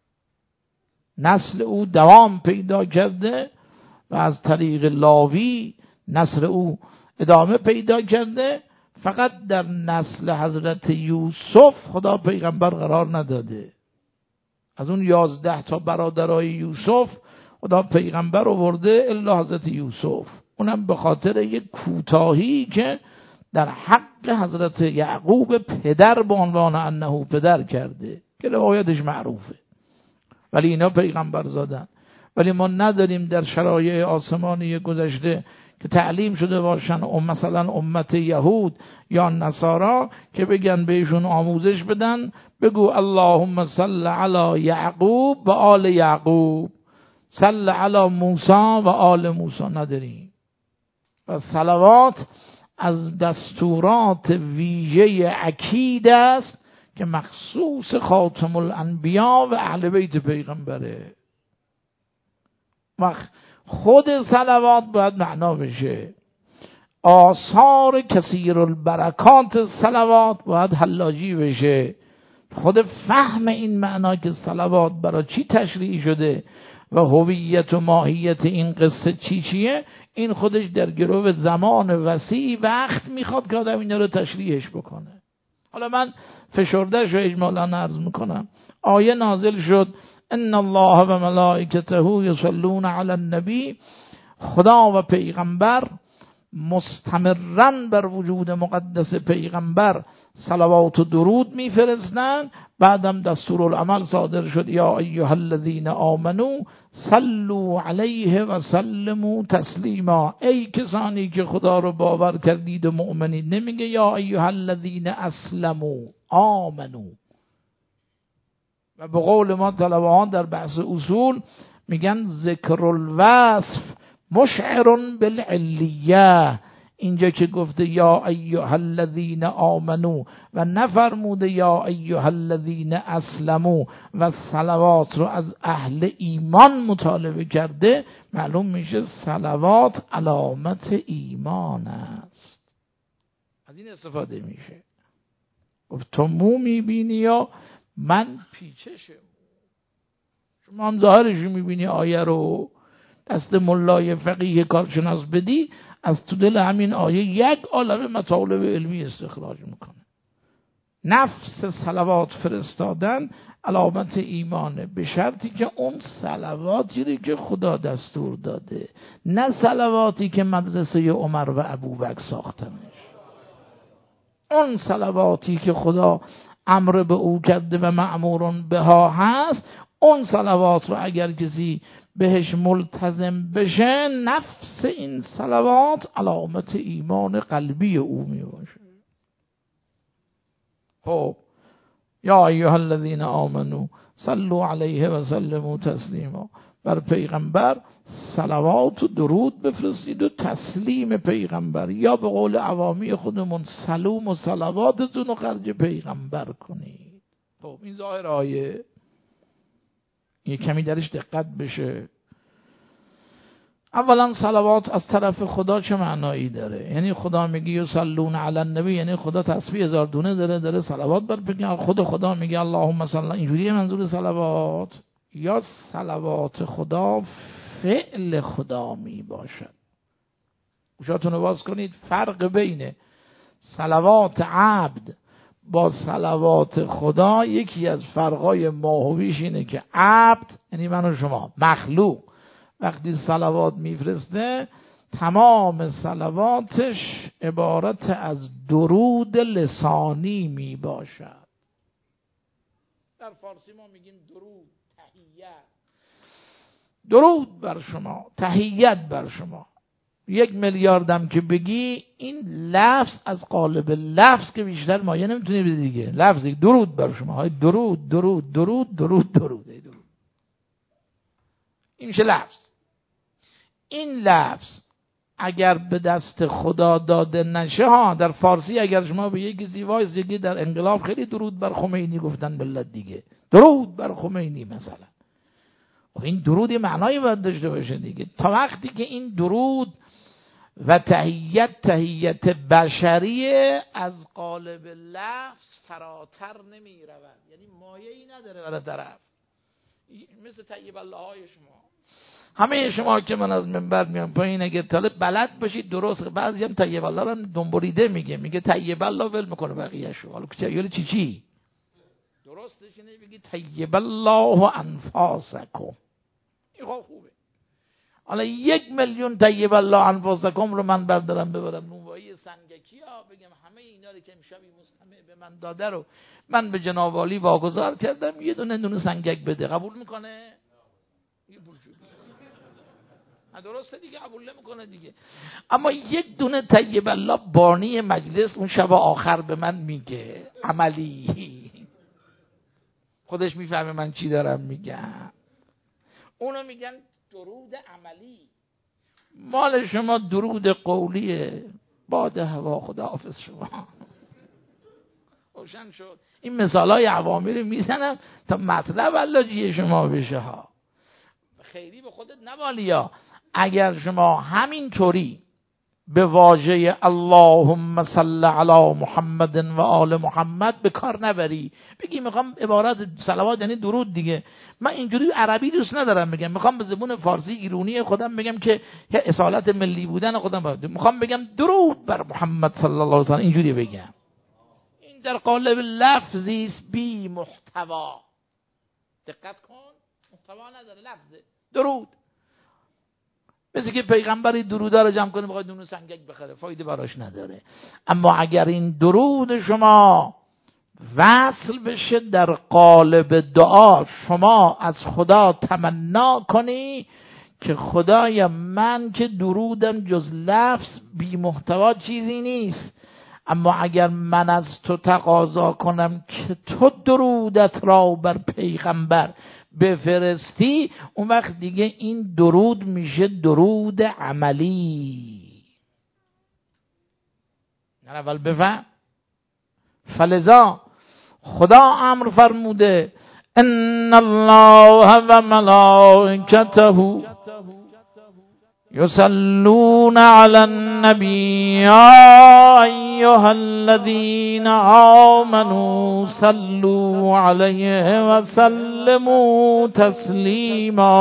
نسل او دوام پیدا کرده و از طریق لاوی نسل او ادامه پیدا کرده. فقط در نسل حضرت یوسف خدا پیغمبر قرار نداده. از اون یازده تا برادرای یوسف خدا پیغمبر آورده الا حضرت یوسف، اونم به خاطر یک کوتاهی که در حق حضرت یعقوب پدر به عنوان انه پدر کرده که روایتش معروفه، ولی اینا پیغمبر زادن. ولی ما نداریم در شرایع آسمانی گذشته که تعلیم شده باشن ام مثلا امت یهود یا نصارا که بگن بهشون آموزش بدن بگو اللهم صل علی یعقوب و آل یعقوب، صل علی موسی و آل موسی. نداریم. و صلوات از دستورات ویژه اکید است که مخصوص خاتم الانبیا و اهل بیت پیغمبره. و خود صلوات باید معنا بشه. آثار کثیر البرکات صلوات باید حلاجی بشه. خود فهم این معنا که صلوات برای چی تشریع شده و هویت و ماهیت این قصه چی چیه، این خودش در گرو زمان وسیع وقت میخواد که آدم اینا رو تشریحش بکنه. حالا من فشردهش رو اجمالا عرض میکنم. آیه نازل شد ان الله و ملائکته یصلون علی النبی، خدا و پیغمبر مستمرن بر وجود مقدس پیغمبر صلوات و درود میفرستن. بعدم دستورالعمل صادر شد یا ایها الذین آمنو صلوا علیه و سلموا تسلیما، ای کسانی که خدا رو باور کردید و مؤمنید. نمیگه یا ایها الذین اسلموا آمنو. و به قول ما طلبه‌ها در بحث اصول میگن ذکر الوصف مشعر بالعلیه. اینجا که گفته یا ایها الذین آمنو و نفرموده یا ایها الذین اسلموا و صلوات رو از اهل ایمان مطالبه کرده، معلوم میشه صلوات علامت ایمان است. از این استفاده میشه. گفت تو مو میبینی یا من پیچشم. شما هم ظاهرش میبینی آیه رو دست ملای فقیه کارشناس بدی، از تو دل همین آیه یک عالمه مطالب علمی استخراج میکنه. نفس صلوات فرستادن علامت ایمانه، به شرطی که اون صلواتی که خدا دستور داده، نه صلواتی که مدرسه عمر و ابوبکر ساختنش. اون صلواتی که خدا امر به او کرده و مأمورون بها هست، اون صلوات رو اگر کسی بهش ملتزم بشه، نفس این صلوات علامت ایمان قلبی او می باشه. خب یا ایها الذین آمنو صلوا علیه و سلموا تسلیما، بر پیغمبر صلوات و درود بفرستید و تسلیم پیغمبر، یا به قول عوامی خودمون سلام و صلواتتون رو خرج پیغمبر کنید. خب این ظاهر آیه یه کمی درش دقت بشه. اولا صلوات از طرف خدا چه معنایی داره؟ یعنی خدا میگه یصلون علی النبی، یعنی خدا تسبیح هزار دونه داره داره صلوات بر پیغمبر. خود خدا میگه اللهم صل، اینجوریه منظور صلوات؟ یا صلوات خدا فعل خدا می باشد؟ گوشاتون رو باز کنید. فرق بین صلوات عبد با صلوات خدا، یکی از فرقای ماهویش اینه که عبد یعنی من و شما مخلوق وقتی صلوات میفرسته، تمام صلواتش عبارت از درود لسانی می باشد. در فارسی ما میگیم درود، تحیت، درود بر شما، تحیت بر شما. یک میلیاردم که بگی این لفظ از قالب لفظ که بیشتر مایه نمیتونی بدی دیگه. لفظ دیگه درود بر شما، های درود درود درود درود درود درود. این میشه لفظ. این لفظ اگر به دست خدا داده نشه ها، در فارسی اگر شما به یکی زیوایز یکی در انقلاب خیلی درود بر خمینی گفتن ملت دیگه، درود بر خمینی مثلا، خب این درود معنایی باید داشته باشه دیگه. تا وقتی که این درود و تحیت تحیت بشریه از قالب لفظ فراتر نمی رود، یعنی مایه‌ای نداره برای طرف، مثل طیب الله های شما. همه شما که من از منبر میام پایین اگه طالب بلد باشید درست، بعضی هم طیب الله رو دنبالیده میگه، میگه طیب الله ول میکنه بقیه‌شو، حالا که چی چی درستش اینه بگی طیب الله انفاسکم، این خوبه. حالا یک میلیون طیب الله انفاسکم رو من بردارم ببرم نونوایی سنگکی ها، بگم همه اینا رو که امشبی مستمع به من داده رو من به جناب عالی واگذار کردم، یه دونه دونه سنگک بده، قبول میکنه؟ یه بولجوری درسته دیگه، قبول نمیکنه دیگه. اما یک دونه طیب الله بانی مجلس اون شب آخر به من میگه عملی، خودش میفهمه من چی دارم میگم، اونو میگن درود عملی. مال شما درود قولیه، باد هوا خداحافظ شما. روشن شد. این مثالای عوامی رو میزنم تا مطلب علاجی شما بشه ها، خیلی به خودت نبالیا. اگر شما همینطوری به واژه اللهم صل علی محمد و آل محمد به کار نبری، بگی میخوام عبارت صلوات یعنی درود دیگه، من اینجوری عربی دوست ندارم بگم، میخوام به زبون فارسی ایرونی خودم بگم که اصالت ملی بودن خودم، میخوام بگم درود بر محمد صلی الله علیه و سلم، اینجوری بگم. این در قالب لفظی است بی محتوا، دقت کن، محتوا نداره، لفظه درود. مثل که پیغمبری درودا رو جمع کنه بخواد دونه سنگک بخره، فایده براش نداره. اما اگر این درود شما وصل بشه در قالب دعا، شما از خدا تمنا کنی که خدایا من که درودم جز لفظ بی محتوا چیزی نیست، اما اگر من از تو تقاضا کنم که تو درودت را بر پیغمبر بفرستی، اون وقت دیگه این درود میشه درود عملی. نه اول بفهم. فلذا خدا امر فرموده ان الله و ملائکته یصلون علی النبی یا ایها الذین آمنوا صلوا علیه و سلموا تسلیما.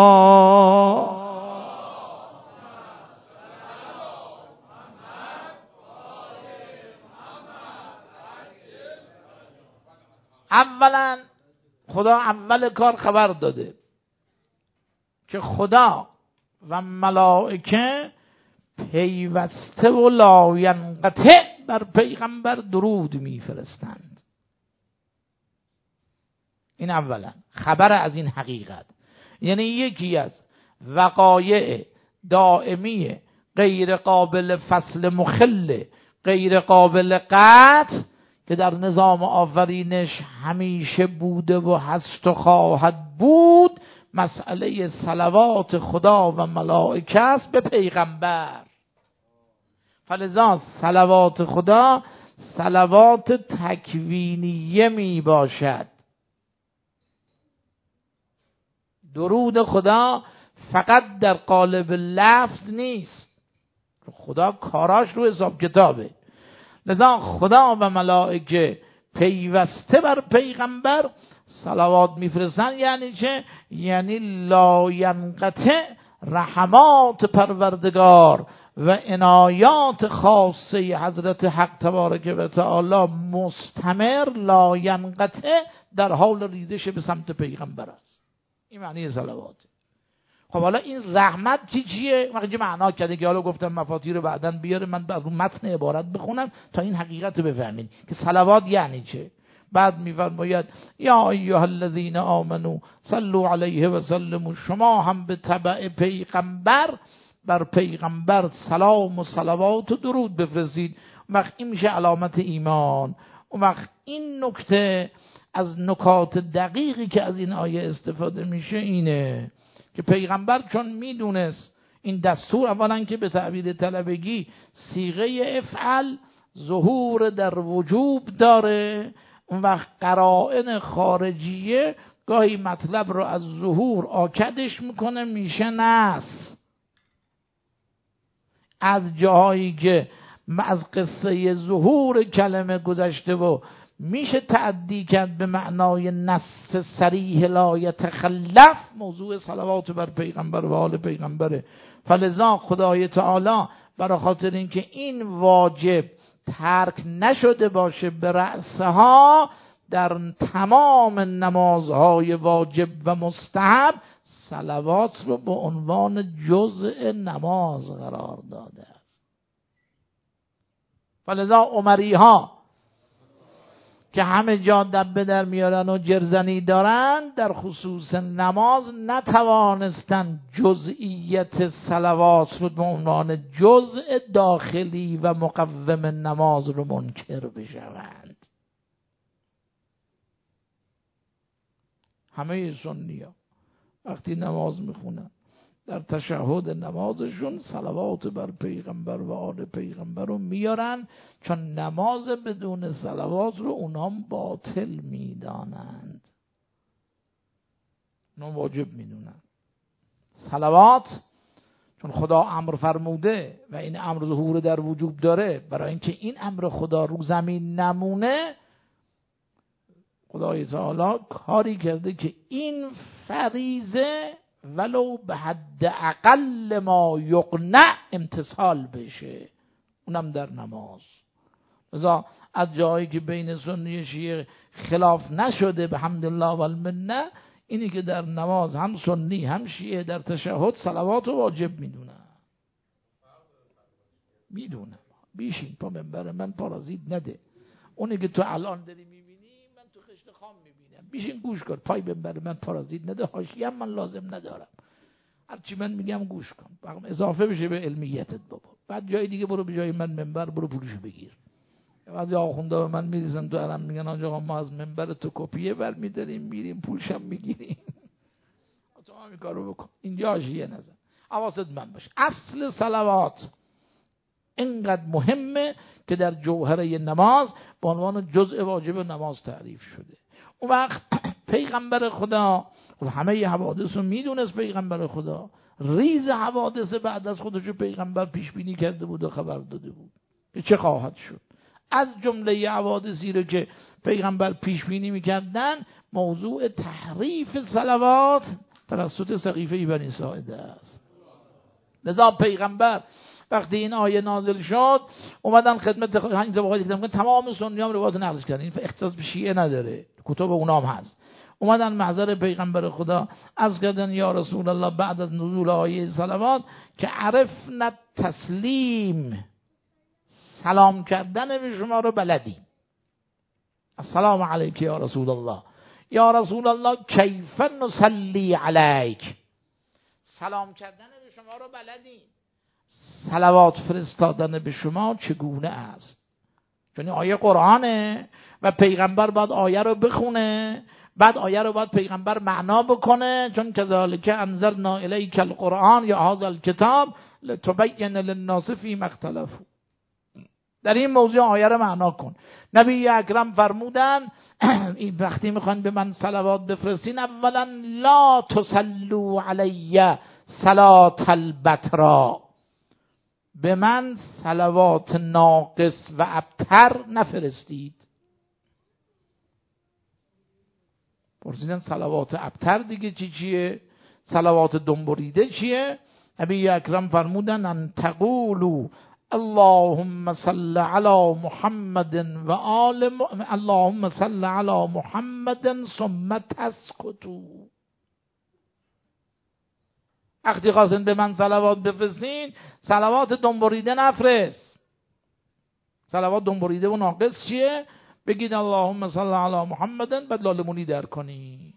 اولا خدا اول کار خبر داده که خدا و ملائکه پیوسته و لاینقطع بر پیغمبر درود میفرستند. این اولا خبر از این حقیقت، یعنی یکی از وقایع دائمی غیر قابل فصل مخل، غیر قابل قطع که در نظام آفرینش همیشه بوده و هست و خواهد بود، مسئله صلوات خدا و ملائکه است به پیغمبر. فلذا صلوات خدا صلوات تکوینیه می باشد. درود خدا فقط در قالب لفظ نیست، خدا کاراش رو حساب کتابه. لذا خدا و ملائکه پیوسته بر پیغمبر صلوات میفرستن. یعنی چه؟ یعنی لاینقطع رحمات پروردگار و عنایات خاصه حضرت حق تبارک و تعالی مستمر لاینقطع در حال ریزش به سمت پیغمبر است. این معنی صلوات. خب حالا این رحمت چی چیه؟ وقتی معنا کرده که حالا گفتم مفاتیح رو بعداً بیاره، من بعد رو متن عبارت بخونم تا این حقیقت رو بفهمید که صلوات یعنی چه. بعد میفرماید یا ایها الذین آمنو صلوا علیه و سلموا، شما هم به تبع پیغمبر بر پیغمبر سلام و صلوات و درود بفرستید. اون وقت این میشه علامت ایمان. اون وقت این نکته از نکات دقیقی که از این آیه استفاده میشه اینه که پیغمبر چون میدونست این دستور اولا که به تعبیر طلبگی صیغه افعل ظهور در وجوب داره، اون وقت قرائن خارجیه گاهی مطلب رو از ظهور آکدش میکنه میشه نس. از جاهایی که از قصه ظهور کلمه گذشته و میشه تعدی کرد به معنای نص صریح لا یتخلف، موضوع صلوات بر پیغمبر و آل پیغمبره. فلذا خدای تعالی برای خاطر اینکه این واجب ترک نشده باشه به رأسها، در تمام نمازهای واجب و مستحب صلوات رو به عنوان جزء نماز قرار داده است. فلذا عمری ها که همه جا دبه در میارن و جرزنی دارن، در خصوص نماز نتوانستن جزئیت صلوات رو به عنوان جزء داخلی و مقوم نماز رو منکر بشوند. همه سنی ها وقتی نماز میخونن در تشهد نمازشون صلوات بر پیغمبر و آل پیغمبر رو میارن، چون نماز بدون صلوات رو اونها باطل میدانند، اونها واجب میدونن. صلوات چون خدا امر فرموده و این امر ظهور در وجوب داره، برای اینکه این امر خدا رو زمین نمونه، خدای تعالی کاری کرده که این فریضه ولو به حد اقل ما یقنع امتصال بشه، اونم در نماز. لذا از جایی که بین سنی شیعه خلاف نشده به حمدالله و المنه، اینی که در نماز هم سنی هم شیعه در تشهد صلوات رو واجب میدونن. میدونم بیشین پا منبر من پارازید نده. اونی که تو الان داری میبینی من تو خشت خام میبینم، بیشین گوش کن، پای منبر من پارازید نده، حاشیه هم من لازم ندارم، هرچی من میگم گوش کن، بقیم اضافه بشه به علمیتت بابا. بعد جای دیگه برو به جای من منبر برو پولشو بگیر. بعضی آخونده به من میریزن تو حرم میگن آقا ما از منبر تو کپیه برمیداریم میریم پولشم میگیریم. تو همین کارو بکن، اینجا حاشیه نزن، حواست من باشه. اصل صلوات اینقدر مهمه که در جوهره نماز به عنوان جزء واجب نماز تعریف شده. اون وقت پیغمبر خدا و همه حوادث رو میدونست، پیغمبر خدا ریز حوادث بعد از خودش رو پیغمبر پیش بینی کرده بود و خبر داده بود که چه خواهد شد. از جمله حوادثی رو که پیغمبر پیش بینی میکردن موضوع تحریف صلوات توسط سقیفه بنی ساعده است. لذا پیغمبر وقتی این آیه نازل شد اومدن خدمت این روایتی که تمام سنیام روایت نقل کردن، این اختصاص به شیعه نداره، کتب اونام هست. اومدن محضر پیغمبر خدا عرض کردن یا رسول الله بعد از نزول آیه صلوات که عرفنا تسلیم، سلام کردن به شما رو بلدی، السلام علیک یا رسول الله، یا رسول الله کیف نصلی علیک، سلام کردن به شما رو بلدی، صلوات فرستادن به شما چگونه است؟ چون آیه قرآنه و پیغمبر باید آیه رو بخونه، بعد آیه رو باید پیغمبر معنا بکنه، چون کذالک انزلنا الیک القرآن یا هذا الکتاب لتبین للناس فیما اختلفوا. در این موضوع آیه رو معنا کن. نبی اکرم فرمودن این وقتی میخوان به من صلوات بفرستین اولا لا تصلوا علی صلات البترا، به من صلوات ناقص و ابتر نفرستید. پرسیدن صلوات ابتر دیگه چی چیه؟ صلوات دنبریده چیه؟ نبی اکرم فرمودن ان تقولوا اللهم صل علی محمد و آل م... اللهم صل علی محمد ثم تسکتوا. وقتی خواستن به من صلوات بفرستین صلوات دنبریده نفرست. صلوات دنبریده و ناقص چیه؟ بگید اللهم صل علی محمد بعد لالمونی در کنی.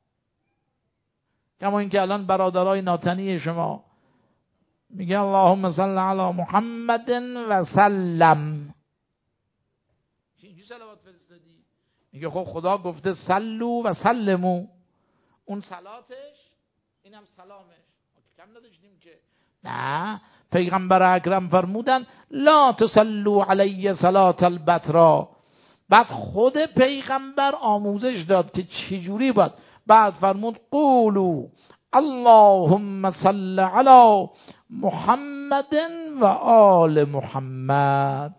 کما اینکه الان برادرای ناتنی شما میگه اللهم صل علی محمد و سلم، چی صلوات فرستادی؟ میگه خب خدا گفته صلوا و سلموا، اون صلاتش اینم سلامش، کم نداشتیم که نه، پیغمبر اکرم فرمودن لا تصلوا علی صلاة البترا. بعد خود پیغمبر آموزش داد که چجوری باید. بعد فرمود قولوا اللهم صل علی محمد و آل محمد.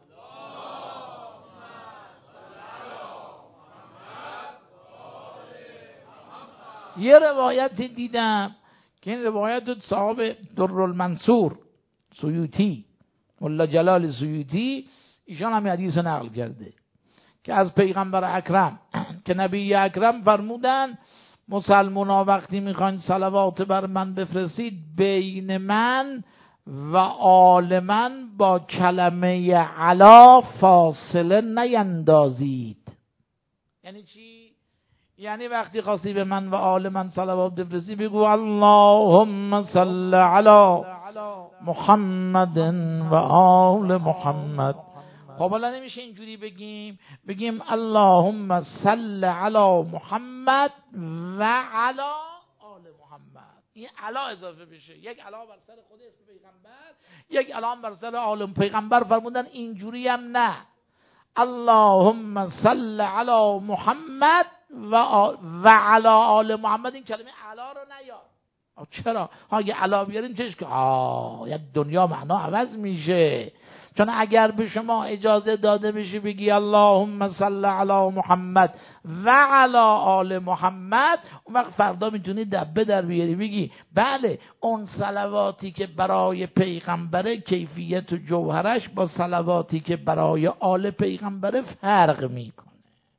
یه روایت دیدم که این روایت صاحب درالمنصور سیوطی، مولا جلال سیوطی، ایشان هم حدیث نقل کرده که از پیغمبر اکرم که نبی اکرم فرمودن مسلمونا وقتی میخواین صلوات بر من بفرستید بین من و آل من با کلمه علا فاصله نیندازید. یعنی چی؟ یعنی وقتی خواستی به من و آل من صلوات بفرستی بگو اللهم صل علی محمد و آل محمد. خب حالا نمیشه اینجوری بگیم بگیم اللهم صل علی محمد و علی آل محمد. این علا اضافه بشه، یک علا بر سر خود اسم پیغمبر، یک علا بر سر آل پیغمبر. فرمودن اینجوری هم نه، اللهم صل علی محمد و و علی آل محمد. این کلمه علا رو نیار. چرا؟ ها اگه علا بیارین چش که آه یک دنیا معنا عوض میشه. چون اگر به شما اجازه داده بشه بگی اللهم صل علی محمد و علی آل محمد، اون وقت فردا میتونی دبه در بیاری بگی بله اون صلواتی که برای پیغمبره کیفیت و جوهرش با صلواتی که برای آل پیغمبره فرق میکنه.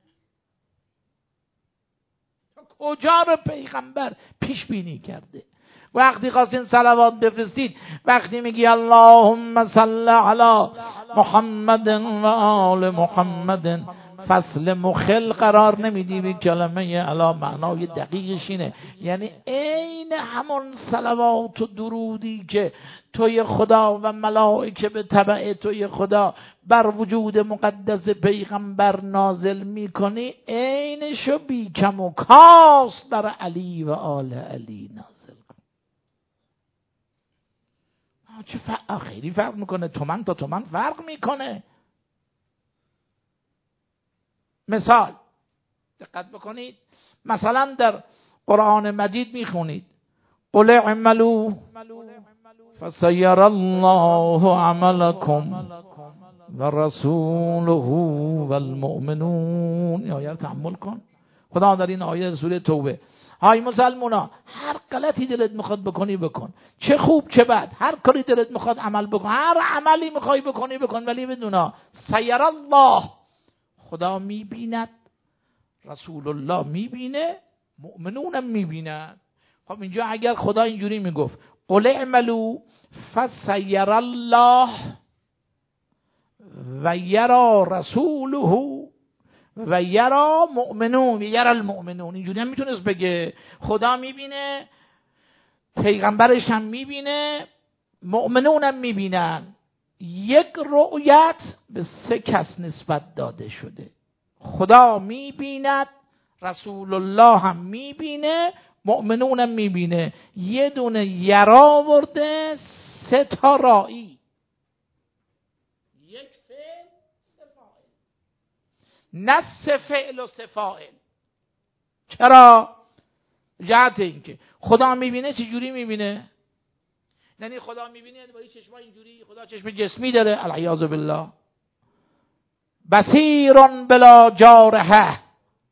کجا رو پیغمبر پیش بینی کرده؟ وقتی خواستین صلوات بفرستید وقتی میگی اللهم صل علی محمد و آل محمد فصل مخل قرار نمیدی به کلمه علا. معنای دقیقش اینه یعنی عین همون صلوات و درودی که توی خدا و ملائکه به تبع توی خدا بر وجود مقدس پیغمبر نازل میکنی، عینشو بی کم و کاس بر علی و آل علی نازل کن. چه فرق خیلی فرق میکنه، تومن تا تومن فرق میکنه. مثال دقت بکنید، مثلا در قرآن مجید میخونید قل اعملوا فسیر الله عملکم و رسوله و المؤمنون. این آیه رو تأمل کن. خدا در این آیه سوره توبه های مسلمونا هر غلطی دلت میخواد بکنی بکن، چه خوب چه بد، هر کاری دلت میخواد عمل بکن، هر عملی میخوای بکنی بکن، ولی بدونا سیر الله، خدا میبیند، رسول الله میبینه، مؤمنونم میبینن. خب اینجا اگر خدا اینجوری میگفت قل اعملوا فسیر الله و یرا رسوله و یرا مؤمنون و یرا المؤمنون، اینجوری هم میتونست بگه خدا میبینه، پیغمبرش هم میبینه، مؤمنون هم میبینن. یک رؤیت به سه کس نسبت داده شده، خدا میبیند، رسول الله هم میبینه، مؤمنون هم میبینه. یه دونه یرا ورده، سه تا رائی، یک فعل سه فاعل، نه سه فعل و سه فاعل. چرا؟ جهت اینکه خدا میبینه چه جوری میبینه؟ یعنی خدا میبینه با این چشمای اینجوری، خدا چشم جسمی داره العیاذ بالله. بصیر بلا جارحه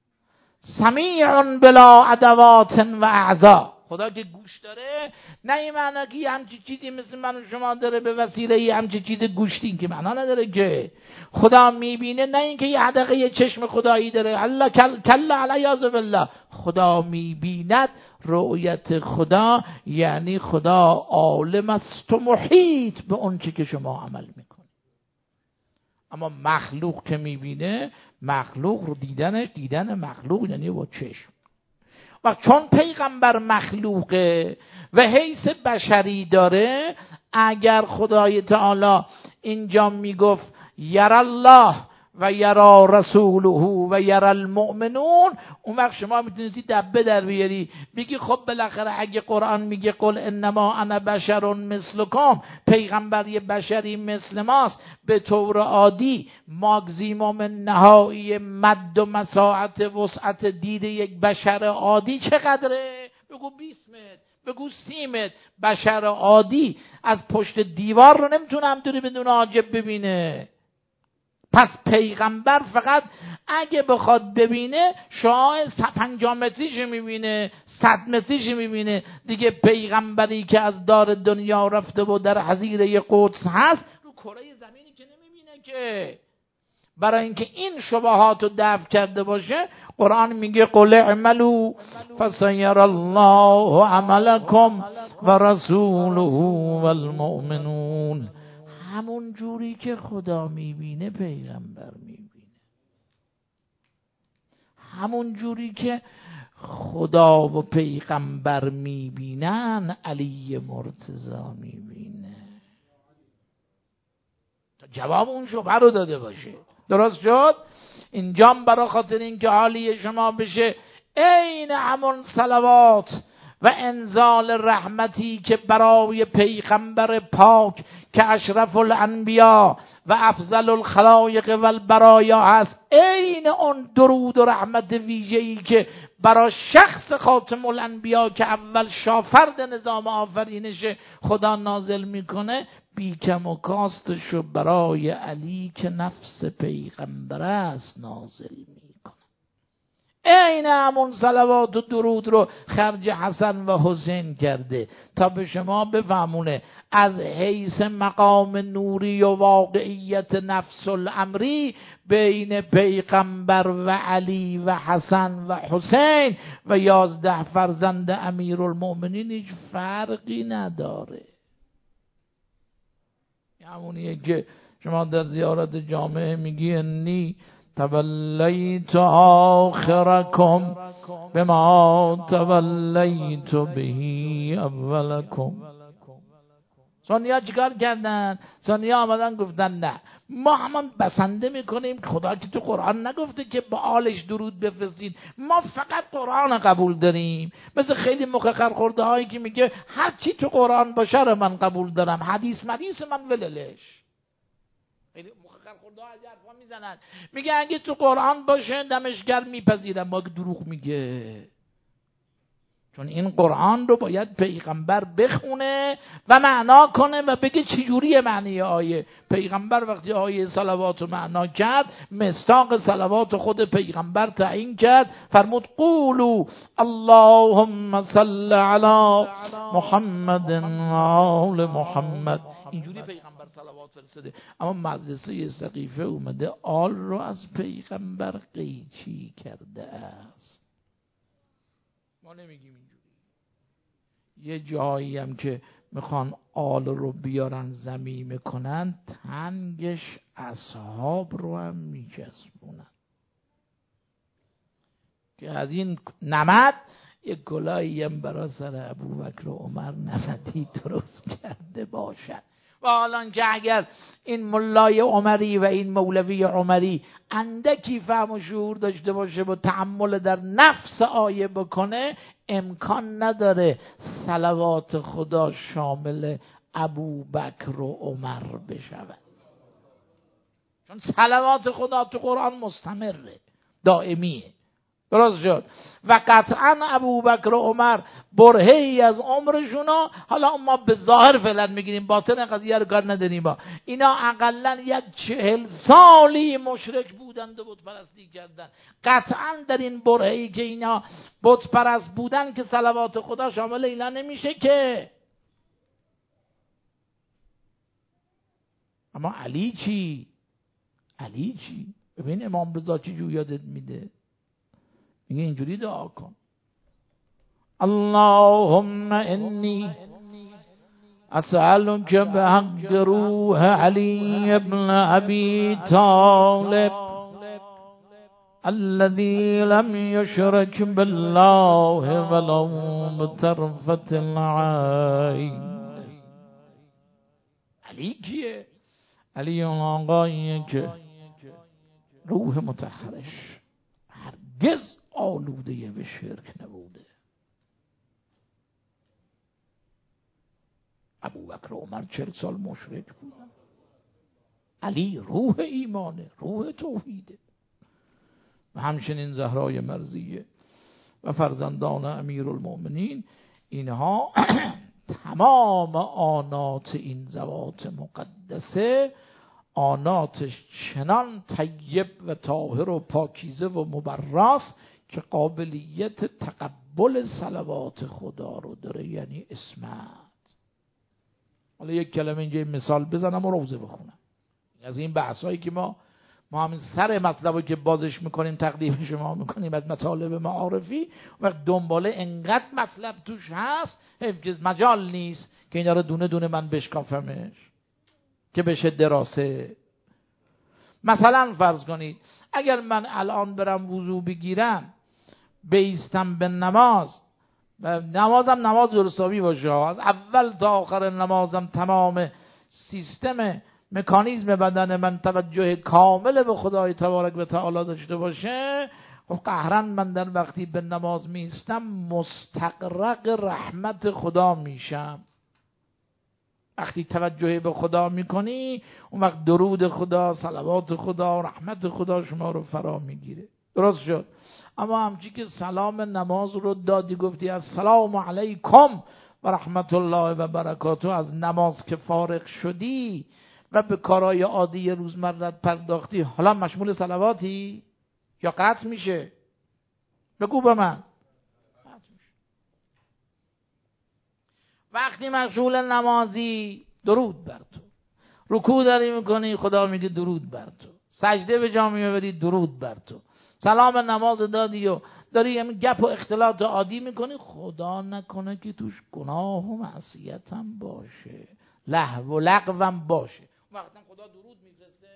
سمیع بلا ادوات و اعضا. خدا که گوش داره، نه این معنی که همچی چیزی مثل من و شما داره به وسیله همچی چیز گوشتی، که معنا نداره که خدا میبینه، نه این که یه حدقه یه چشم خدایی داره. الله کل کل العیاذ بالله. خدا میبیند، رؤیت خدا یعنی خدا عالم است و محیط به اون چی که شما عمل میکنید. اما مخلوق که میبینه، مخلوق رو دیدنش دیدن مخلوق یعنی با چشم. و چون پیغمبر مخلوقه و حیث بشری داره، اگر خدای تعالی اینجا میگفت یر الله و یرا رسوله و یرا المؤمنون، اون وقت شما میتونستی دبه در بیاری بگی خب بالاخره اگه قرآن میگه قل انما انا بشر مثلکم، پیغمبر یه بشری مثل ماست، به طور عادی ماکزیموم نهایی مد و مساحت وسعت دید یک بشر عادی چقدره؟ بگو بیست متر، بگو سی متر. بشر عادی از پشت دیوار رو نمیتونه همطوری بدون حاجب ببینه. پس پیغمبر فقط اگه بخواد ببینه شعاع پنجاه متریش میبینه، صد متریش میبینه دیگه. پیغمبری که از دار دنیا رفته و در حظیره قدس هست رو کره زمینی که نمیبینه که. برای اینکه این شبهات رو دفع کرده باشه قرآن میگه قل اعملوا فسیر الله عملکم و رسوله والمؤمنون. همون جوری که خدا میبینه پیغمبر میبینه، همون جوری که خدا و پیغمبر میبینن علی مرتضی میبینه. جواب اون شبهه رو داده باشه. درست شد؟ اینجام برای خاطر اینکه حالی شما بشه عین همون صلوات و انزال رحمتی که برای پیغمبر پاک که اشرف الانبیا و افضل الخلایق و البرایا هست، عین اون درود و رحمت ویژه‌ای که برای شخص خاتم الانبیا که اول شافرد نظام آفرینش خدا نازل میکنه، بیکم و کاستشو برای علی که نفس پیغمبر است نازل میکنه. این همون صلوات و درود رو خرج حسن و حسین کرده تا به شما بفهمونه از حیث مقام نوری و واقعیت نفس الامری بین پیغمبر و علی و حسن و حسین و یازده فرزند امیرالمؤمنین هیچ فرقی نداره. همونیه که شما در زیارت جامعه میگی انی تولیت آخرکم بما تولیت بهی اولکم. سنیا چیکار کردن؟ سنیا آمدن گفتن نه، ما همان بسنده میکنیم خدا که تو قرآن نگفته که با آلش درود بفرستین، ما فقط قرآن قبول داریم. مثل خیلی مخخر خورده هایی که میگه هر چی تو قرآن باشه رو من قبول دارم، حدیث مدیث من وللش. خیلی مخخر خورده ها از حرفا میزنن، میگه اگه تو قرآن باشه دمشگر میپذیرم، ما که دروغ میگه. چون این قرآن رو باید پیغمبر بخونه و معنا کنه و بگه چجوری معنی آیه. پیغمبر وقتی آیه صلوات رو معنا کرد، مصداق صلوات خود پیغمبر تعیین کرد، فرمود قولوا اللهم صل علی محمد و آل محمد. اینجوری پیغمبر صلوات فرستاده. اما مدرسه سقیفه اومده آل رو از پیغمبر قیچی کرده است. ما نمیگیم اینجوری. یه جایی هم که میخوان آل رو بیارن ضمیمه کنن، تنگش اصحاب رو هم میچسبونن که از این نمد یک گلایی هم برای سر ابوبکر و عمر نمدی درست کرده باشد. و حالا که اگر این ملای عمری و این مولوی عمری اندکی فهم و شعور داشته باشه و تأمل در نفس آیه بکنه، امکان نداره صلوات خدا شامل ابوبکر و عمر بشود. چون صلوات خدا تو قرآن مستمره، دائمیه. درست شد؟ و قطعا ابوبکر و عمر برهه‌ای از عمرشونا، حالا ما به ظاهر فعلا میگیریم، باطن قضیه رو کار نداریم، با اینا اقلا یک چهل سالی مشرک بودند و بت پرستی کردند. قطعا در این برهه‌ای که اینا بت پرست بودن که صلوات خدا شامل اینا نمیشه که. اما علی چی؟ علی چی؟ ببین امام رضا چی جو یادت میده، میگه اینجوری دعا کن اللهم انی اسألک بحق روح علی ابن ابی طالب الذي لم يشرك بالله ولو بطرفة العين. علی کیه؟ علی اون آقاییه که روح مطهرش هرگز آلوده به شرک نبوده. ابوبکر و عمر چهل سال مشرک بودن. علی روح ایمانه، روح توحیده. و همچنین زهرای مرضیه و فرزندان امیرالمؤمنین، اینها تمام آنات این ذوات مقدسه آناتش چنان طیب و طاهر و پاکیزه و مبرز که قابلیت تقبل صلوات خدا رو داره، یعنی اسمت. حالا یک کلمه اینجا مثال بزنم و روزه بخونم. از این بحثایی که ما ما همین سر مطلبی که بازش میکنیم تقدیم شما میکنیم از مطالب معارفی و دنباله انقدر مطلب توش هست حفظ مجال نیست که اینا رو دونه دونه من بشکافمش که بشه دراسه. مثلا فرض کنید اگر من الان برم وضو بگیرم بیستم به نماز و نمازم نماز درستابی باشه، از اول تا آخر نمازم تمام سیستم مکانیزم بدن من توجه کامل به خدای تبارک و تعالی داشته باشه، خب قهرن من در وقتی به نماز میستم مستغرق رحمت خدا میشم. وقتی توجه به خدا میکنی اون وقت درود خدا، صلوات خدا، رحمت خدا شما رو فرا میگیره. درست شد؟ اما همچی که سلام نماز رو دادی گفتی السلام علیکم و رحمت الله و برکاته، از نماز که فارغ شدی و به کارهای عادی روزمرت پرداختی، حالا مشمول صلواتی یا قطع میشه؟ بگو به من. وقتی مشغول نمازی درود بر تو، رکوع داری میکنی خدا میگه درود بر تو، سجده به جا میبری درود بر تو، سلام نماز دادی و داری همین گپ و اختلاط عادی میکنی، خدا نکنه که توش گناه و معصیت هم باشه، لهو و لغو هم باشه، وقتا خدا درود میفرسته؟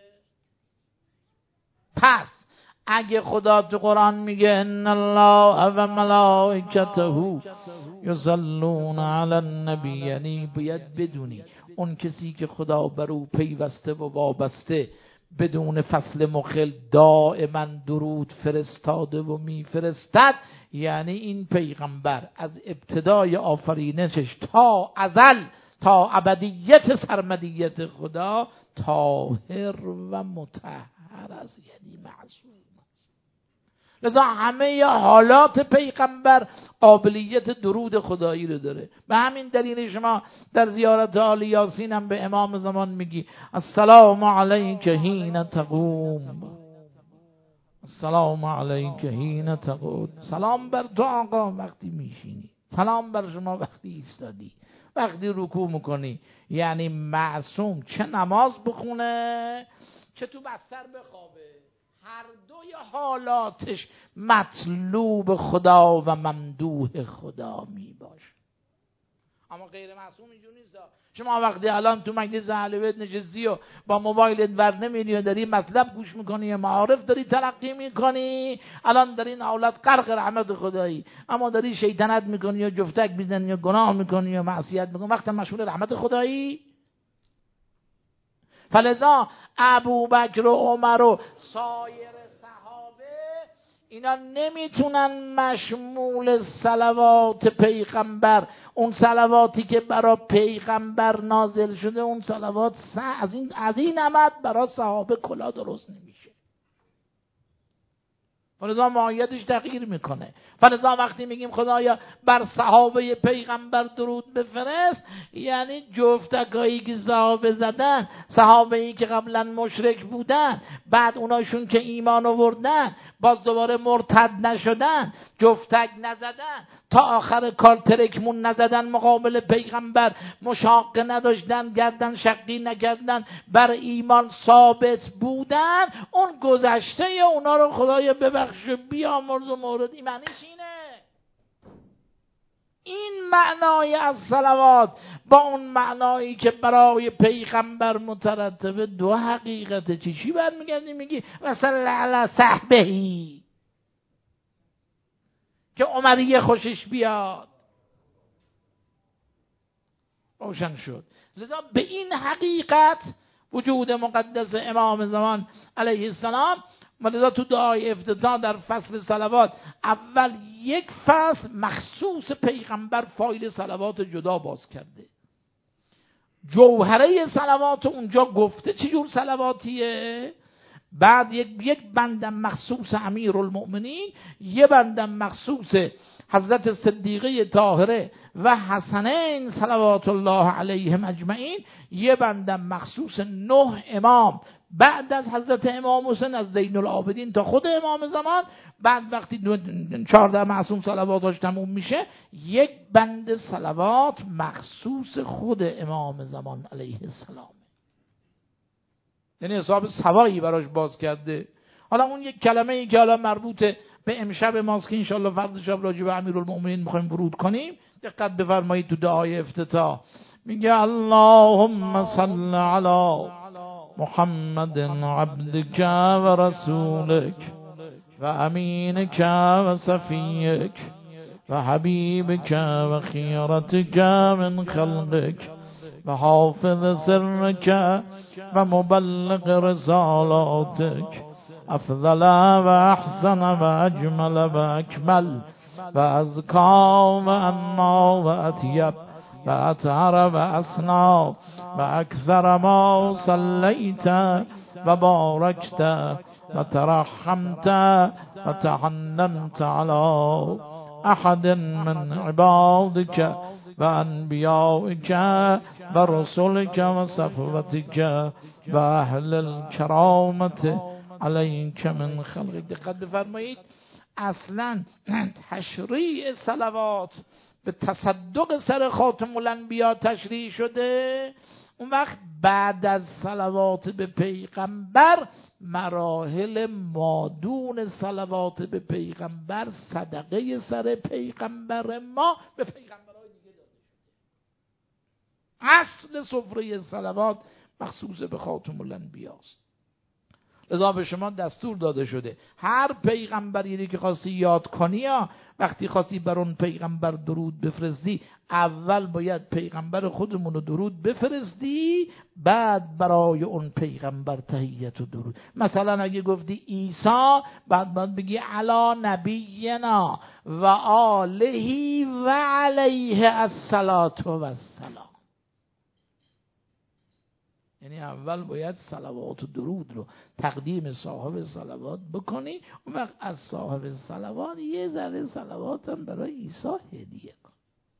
پس اگه خدا تو قرآن میگه ان الله و ملائکته یصلون علی النبی، یعنی باید بدونی اون کسی که خدا بر او پیوسته و وابسته بدون فصل مخل دائما درود فرستاده و میفرستد، یعنی این پیغمبر از ابتدای آفرینشش تا ازل تا ابدیت سرمدیت خدا طاهر و مطهر است، یعنی معصوم است. لذا همه حالات پیغمبر قابلیت درود خدایی رو داره. به همین دلیل شما در زیارت آل یاسین هم به امام زمان میگی السلام علیک حین تقوم، السلام علیک حین تقعد. سلام بر تو آقا وقتی میشینی، سلام بر شما وقتی ایستادی، وقتی رکوع میکنی. یعنی معصوم، چه نماز بخونه چه تو بستر بخوابه، هر دوی حالاتش مطلوب خدا و ممدوح خدا می باشه. اما غیر معصوم اینجور نیست. شما وقتی الان تو مجلس اهل بیت نشستی و با موبایلت ور نمیری و داری مطلب گوش میکنی، معارف داری تلقی میکنی، الان داری این حالت غرق رحمت خدایی، اما داری شیطنت میکنی یا جفتک میزنی یا گناه میکنی یا معصیت میکنی، وقت مشغول رحمت خدایی. فلذا ابوبکر و عمر و سایر صحابه اینا نمیتونن مشمول صلوات پیغمبر، اون صلواتی که برای پیغمبر نازل شده، اون صلوات از این از این نمد برای صحابه کلا درست نمیشه. فلذا ماهیتش تغییر میکنه. فلذا وقتی میگیم خدایا بر صحابه پیغمبر درود بفرست، یعنی جفتکایی که صحابه زدن، صحابه‌ای که قبلا مشرک بودن، بعد اونایشون که ایمان آوردن باز دوباره مرتد نشدن، جفتک نزدن، تا آخر کار ترکمون نزدن مقابل پیغمبر، مشاقه نداشتن، گردن شقی نکردن، بر ایمان ثابت بودن، اون گذشته اونا رو خدایا ببخش بیامرز و مورد. این معنیش اینه. این معنای از صلوات با اون معنایی که برای پیغمبر مترتبه دو حقیقت. چی چی برمیگردی میگی مثلا علی صحبهی که عمریه خوشش بیاد؟ روشن شد. لذا به این حقیقت وجود مقدس امام زمان علیه السلام ولذا تو دعای افتتاح در فصل صلوات اول یک فصل مخصوص پیغمبر فایل صلوات جدا باز کرده، جوهره صلوات اونجا گفته چجور صلواتیه، بعد یک یک بندم مخصوص امیرالمؤمنین، یه بندم مخصوص حضرت صدیقه طاهره و حسنین صلوات الله علیهم اجمعین، یه بندم مخصوص نه امام بعد از حضرت امام حسین از زین العابدین تا خود امام زمان. بعد وقتی چهارده معصوم صلواتش تموم میشه یک بند صلوات مخصوص خود امام زمان علیه السلام، یعنی حساب سوایی براش باز کرده. حالا اون یک کلمه ای که حالا مربوط به امشب ماست که انشاءالله فردا شب راجع به امیرالمؤمنین میخوایم ورود کنیم، دقت بفرمایید تو دعای افتتاح میگه اللهم صل علی محمد عبدك و رسولك و امینك و صفیك و حبیبك و خیرتك من خلقك و حافظ سرك و مبلغ رسالاتك افضل و احسن و اجمل و اکمل و ازکا و انا و اطیب و اطهر و اسنا و اکثر ما صلیت و بارکت و ترحمت و تحننت علی احد من عبادك و انبیائك و رسولك و صفوتك و اهل الکرامت علیک من خلقک. دقت بفرمایید اصلا تشریع صلوات به تصدق سر خاتم الانبیا تشریع شده، اون وقت بعد از صلوات به پیغمبر مراحل مادون صلوات به پیغمبر صدقه سر پیغمبر ما به پیغمبرهای دیگه داده شده. اصل سفره صلوات مخصوص به خاتم الانبیا است. لذا به شما دستور داده شده هر پیغمبری که خواستی یاد کنی یا وقتی خواستی بر اون پیغمبر درود بفرستی اول باید پیغمبر خودمون رو درود بفرستی، بعد برای اون پیغمبر تحیت و درود. مثلا اگه گفتی عیسی بعد باید بگی علی نبینا و آله و علیه الصلاة و السلام. یعنی اول باید صلوات و درود رو تقدیم صاحب صلوات بکنی، اون وقت از صاحب صلوات یه ذره صلوات هم برای عیسی هدیه کن.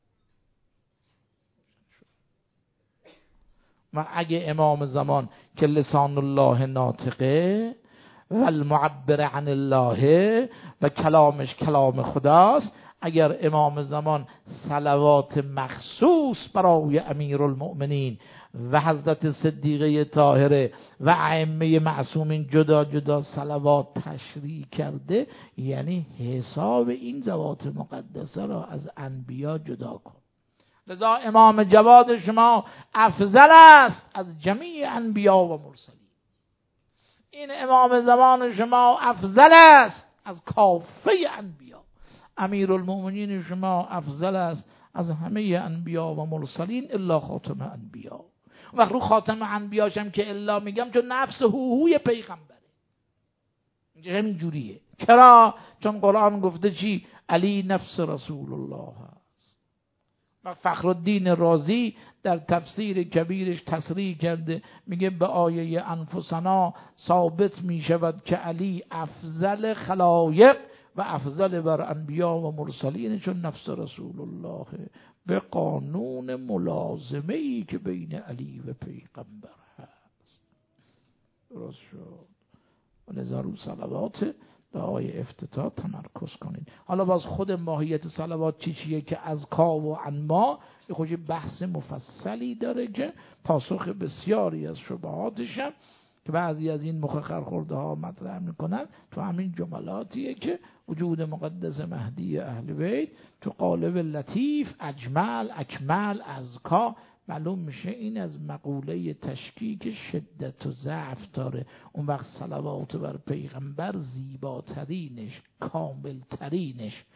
و اگه امام زمان که لسان الله ناطقه و المعبر عن الله و کلامش کلام خداست، اگر امام زمان صلوات مخصوص برای امیرالمؤمنین و حضرت صدیقه طاهره و ائمه معصومین جدا جدا صلوات تشریع کرده، یعنی حساب این ذوات مقدسه را از انبیا جدا کن. لذا امام جواد شما افضل است از جمیع انبیا و مرسلین. این امام زمان شما افضل است از کافه انبیا. امیرالمؤمنین شما افضل است از همه انبیا و مرسلین الا خاتم انبیا. وقت رو خاتم انبیاشم که الا میگم چون نفس هوهوی پیغمبره، همین جوریه. چرا؟ چون قرآن گفته چی؟ علی نفس رسول الله هست. و فخرالدین رازی در تفسیر کبیرش تصریح کرده، میگه به آیه انفسنا ثابت میشود که علی افضل خلایق و افضل بر انبیا و مرسلین، چون نفس رسول الله به قانون ملازمه ای که بین علی و پیغمبر هست. درست شد. ولذا رو صلوات دعای افتتاح تمرکز کنید. حالا باز خود ماهیت صلوات چی چیه که از کا و انما یه خودی بحث مفصلی داره که پاسخ بسیاری از شبهاتش هم که بعضی از این مخ خرخورده ها مطرح میکنن تو همین جملاتیه که وجود مقدس مهدی اهل بیت تو قالب لطیف اجمل اکمل ازکا معلوم میشه این از مقوله تشکیک شدت و ضعف داره. اون وقت صلوات بر پیغمبر زیباترینش کاملترینش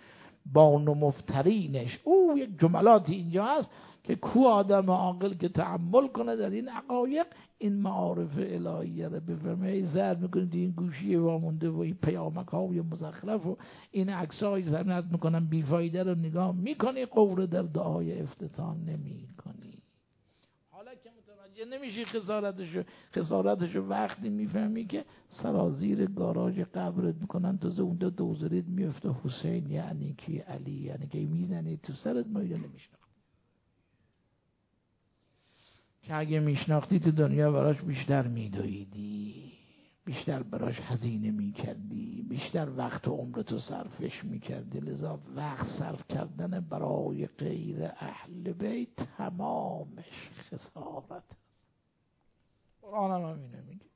بان و مفترینش. او یک جملاتی اینجا هست که کو آدم عاقل که تأمل کنه در این حقایق این معارف الهیه رو بفهمه. زرد میکنید این گوشی وامونده و این پیامک های مزخرف و این عکس های زمینت میکنن بیفایده رو نگاه میکنی، قوره در دعای افتتاح نمیکنی. حالا که متوجه نمیشی خسارتشو خسارتشو وقتی میفهمی که سرازیر گاراژ قبرت میکنن، تازه اونجا دوزرید میفته حسین یعنی کی، علی یعنی کی، میزنی تو سرت مایده نمیشنه. که اگه میشناختی تو دنیا براش بیشتر میدویدی، بیشتر براش هزینه میکردی، بیشتر وقت و عمرتو صرفش میکردی. لذا وقت صرف کردن برای غیر اهل بیت تمامش خسارت. قرآن هم همینه میگه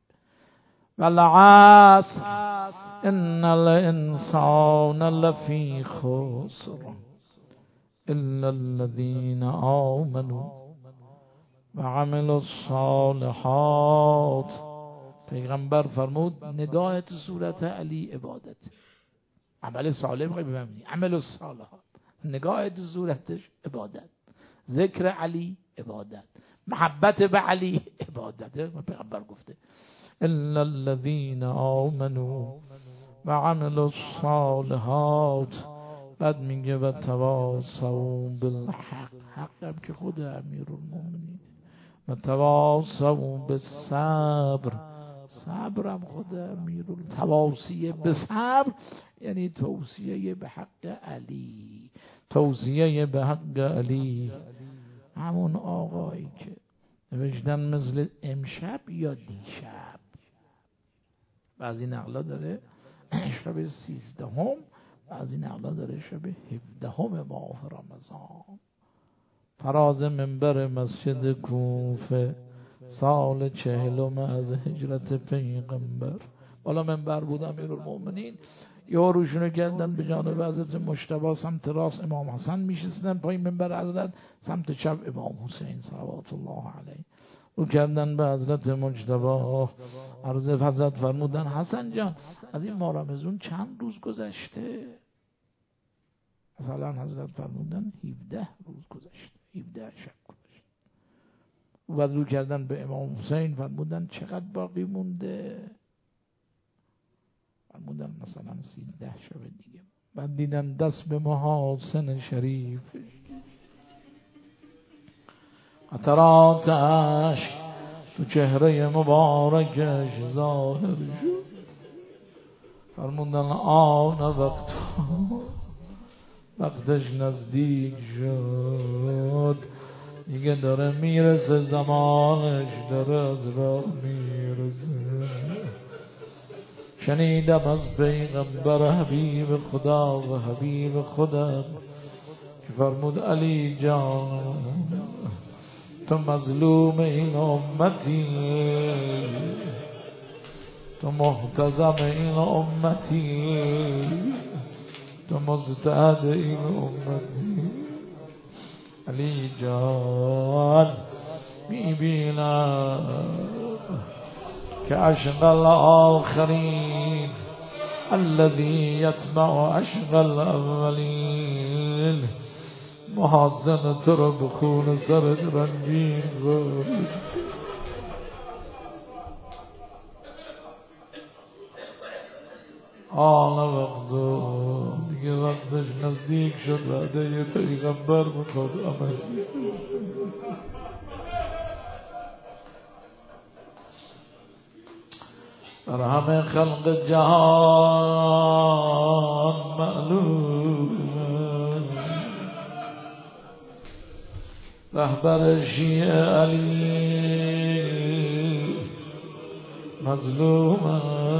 والعصر ان الانسان لفی خسر الا الذین آمنوا و عمل الصالحات. پیغمبر فرمود نگاه تو صورت علی عبادت، عمل صالح میخوای ببینی، عمل الصالحات. نگاه تو صورتش عبادت، ذکر علی عبادت، محبت به علی عبادت. پیغمبر گفته الا الذین آمنوا و عمل الصالحات. بعد میگه و تواصوا بالحق، حقم که خود امیرالمومنین، و تواصوا بالصبر، صبرم خود امیرال. تواصیه به صبر یعنی توصیه به حق علی، توصیه به حق علی. همون آقایی که نوشتن مثل امشب یا دیشب. بعضی نقلا داره شب سیزدهم، بعضی نقلا داره شب هفدهم ماه رمضان. فراز منبر مسجد کوفه سال چهلم از هجرت پیغمبر. بالا منبر بود امیرالمومنین، یاروشونو کردن به جانب حضرت مجتبی، سمت راست امام حسن میشستن پای منبر حضرت، سمت چپ امام حسین صلوات الله علیه. رو کردن به حضرت مجتبی، عرض حضرت فرمودن حسن جان از این ماه رمضان چند روز گذشته؟ مثلا حضرت فرمودن هفده روز گذشته، هفده شب گذشته. و بعد رو کردن به امام حسین فرمودن چقدر باقی مونده؟ فرمودن مثلا سیزده شب دیگه. بعد دیدن دست به محاسن شریف، قطرات عشق تو چهره مبارکش ظاهر شد. فرمودن آن وقت وقتش نزدیک شد، دیگه داره میرسه زمانش، داره از راه میرسه. شنیدم از پیغمبر حبیب خدا و حبیب خودم که فرمود علی جان تو مظلوم این امتی، تو محتزم این امتی، تو مستعد این امتی. علی جان میبینم که عشق الاخرین الذي يتبع عشق الاولین، محاسن تو رو به خون سرت رنگین بود. آن وقت دیگه وقتش نزدیک شد، وعده یه پیغمبر میخواد عمل. در همه خلق جهان معلوم رهبر شیعه علی مظلوم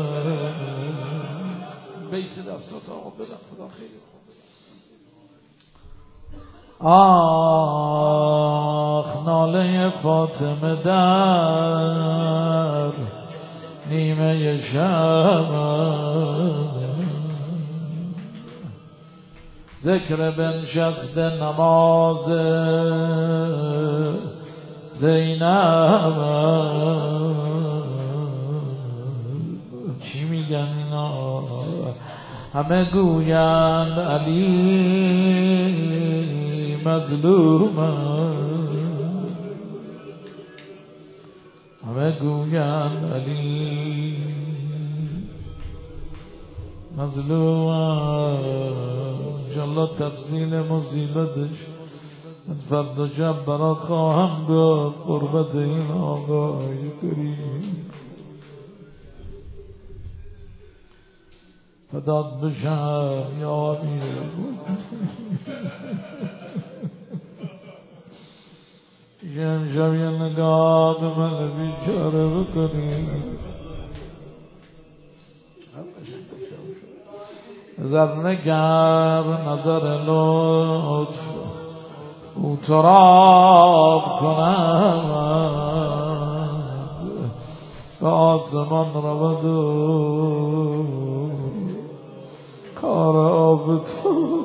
است. بیس دستات آقا بدن خدا خیلی. آخ ناله فاطمه در نیمه شب، ذکر بنشست نماز زینب. چی میگن اینا؟ همه گویند علی مظلوم است، همه گویند علی مظلوم است. انشالله تفصیل مصیبتش فردا شب برات خواهم گفت قربت این آقای کریم فدات بشم یا امیر امشب یه نگاه به من بیچاره بکنی. نظر نگر نظر لطف او تراب کنند به آسمان رود و کار آب تو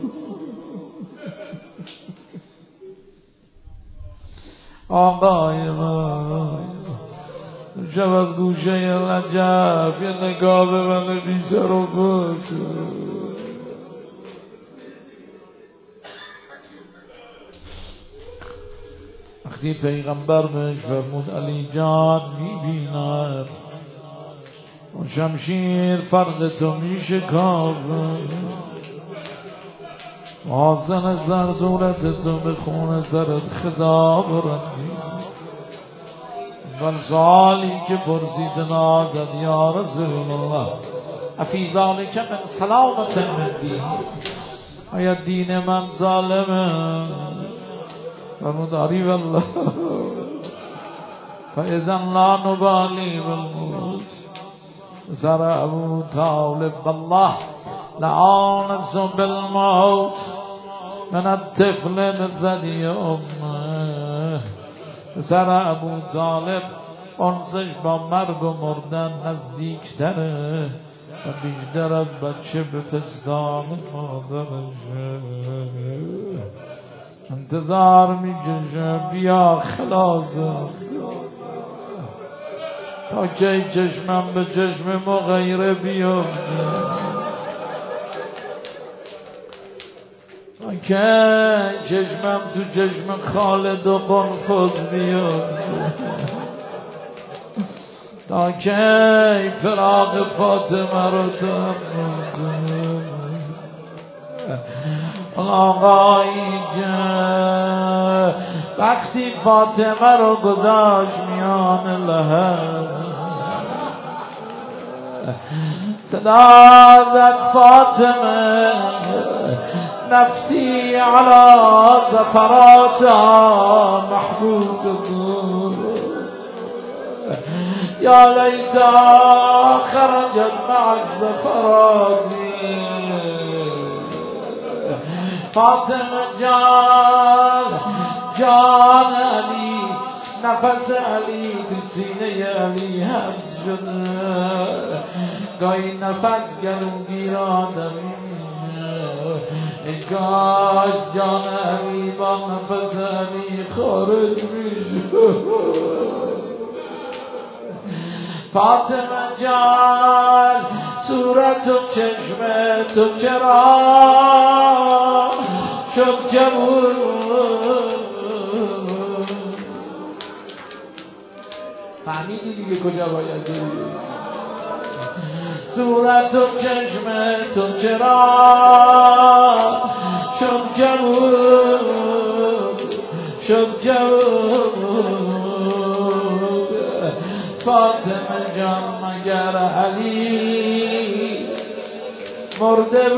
آقای من شب از گوشه رجب یه نگاه به من بی سر و بکن. وقتی پیغمبر بهش فرمود علی جان میبینم اون شمشیر فرد تو میشکافه حاصل سر صورت تو به خون سرت خضاب رندی. من سوالی که پرسید نازد یا رسول الله افی ذالک من سلامت من دین، آیا دین من ظالمه؟ فرمود آری والله فاذن لا نبالی بالموت. سر ابو طالب بالله لعنت بالموت من الطفل الذي امه. سر ابو طالب انسش با مرگ و مردن نزدیکتره و بیشتر از بچه به پستان مادرشه. انتظار میکشه بیا خلاصم تا که چشمم به چشم مغیره بیفته، تا که چشمم تو چشم خالد و قنفذ بیفته، تا که فراق فاطمه رو دارم. آقایی که وقتی فاطمه رو گذاشت میان لحد صدا زد فاطمه نفسی علی زفراتها محبوس دور یا لیتا خرجت مع الزفراتی. فاطمه جان جان علی نفس علی تو سینه علی حبس شده، گاهی نفس گلوگیر آدمی ای کاش جان علی با نفس علی خارج میشد. فاطمه جان صورت و چشم تو چرا شد جمود؟ فهمیدی دیگه کجا باید بری؟ صورت و چشم تو چرا شد جمود شد جمود؟ فاطمه جان مگر علی مرده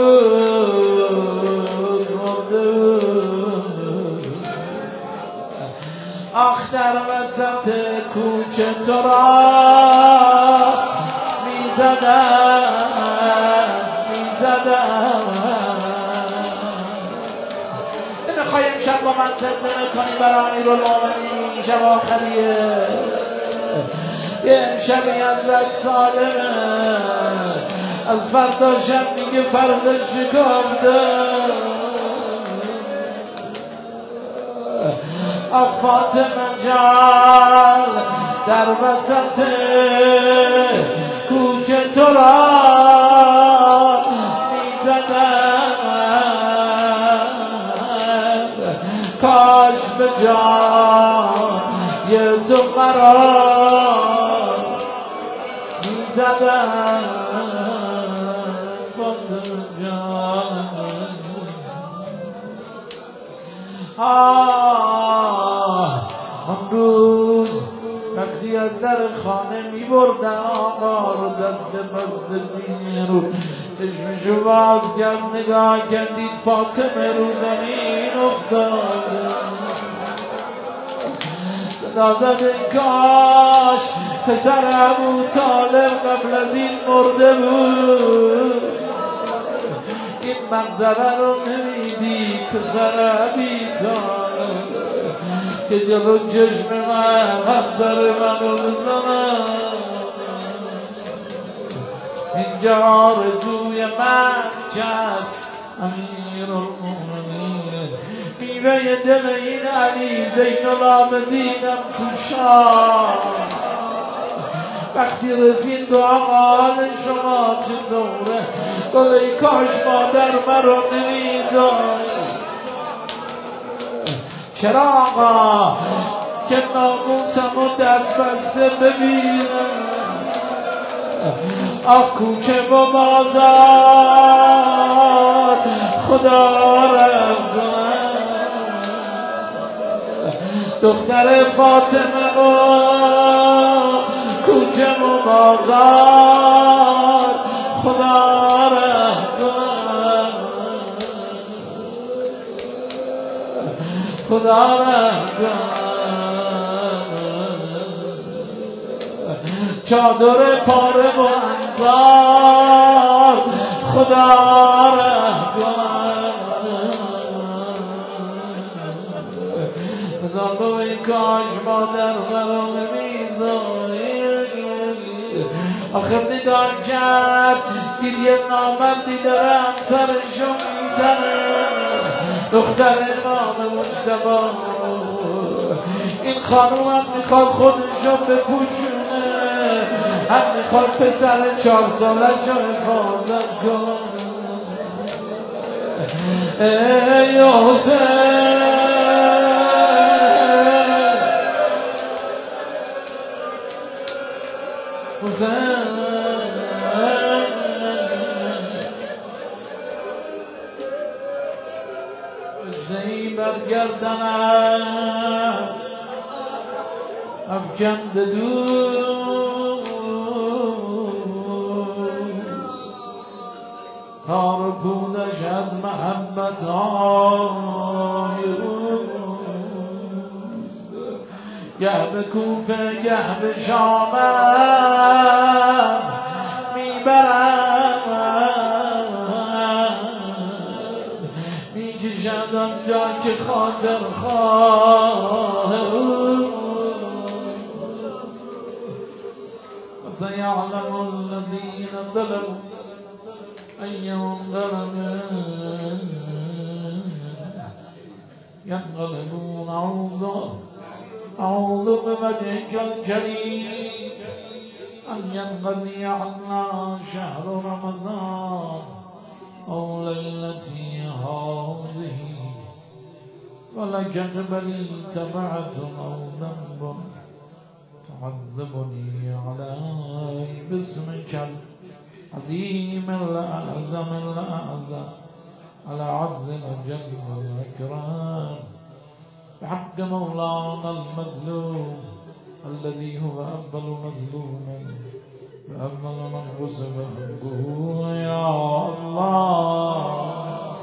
بود مرده بود؟ آخ در وسط کوچه تو را میزدم میزدم. نمیخوای امشب با من تزمه کنی برای امیرالمومنین شب آخریه؟ یه امشبی ازت سالمه، از فردا شب میگه فردا شکافته. آخ فاطمه جان در وسط کوچه تو را آه اون روز وقتی از در خانه می بردن آقا رو دست بست دین رو چشمشو باز کرد نگاه کردید فاطمه رو زمین افتاده صدا زد کاش پسر ابو طالب قبل از این مرده بود این منظره رو نمیدی پسر ابی طالب که جلو چشم من منظر منو بزنم اینجا آرزوی من کرد امیر المؤمنین میوه دل این علی زین العابدینم تو شام وقتی رسید به حال شما چطوره گل ای کاش مادر مرا نمیزاد چرا آقا که ناموسم و دست بسته ببینم آخ کوچه و بازار خدا رفتم دختر فاطمه و کوچه و بازار خدا رفتم خدا رفتم چادر پاره و انزار خدا رفتم بزار بوی کاش مادر برام میزایی آخر نگاه کرد دید یه نامردی داره همسرشو میزنه دختر امام مجتبی این خانوم هم میخواد خودشو بپوشونه هم میخواد پسر چهار سالش رو حفاظت کنه ای حسین حسین زی برگردنم افکند دوست تار پودش از محبت های گه به کوفه گه به شامم میبرم میکشند آنجا که خاطر خواه وسيعلم الذين ظلموا أي منقلب ينقلبون أعوذ أعوذ بوجهك الكريم أن ينقضي عنا شهر رمضان أو ليلتي هذه ولك بلي تبعت أو ذنب تعذبني علي باسمك العظيم الأعظم الأعظم الأعز الجل الأكرم بحق مولانا المظلوم الذي هو أفضل مظلوم وأفضل من غصب حقه يا الله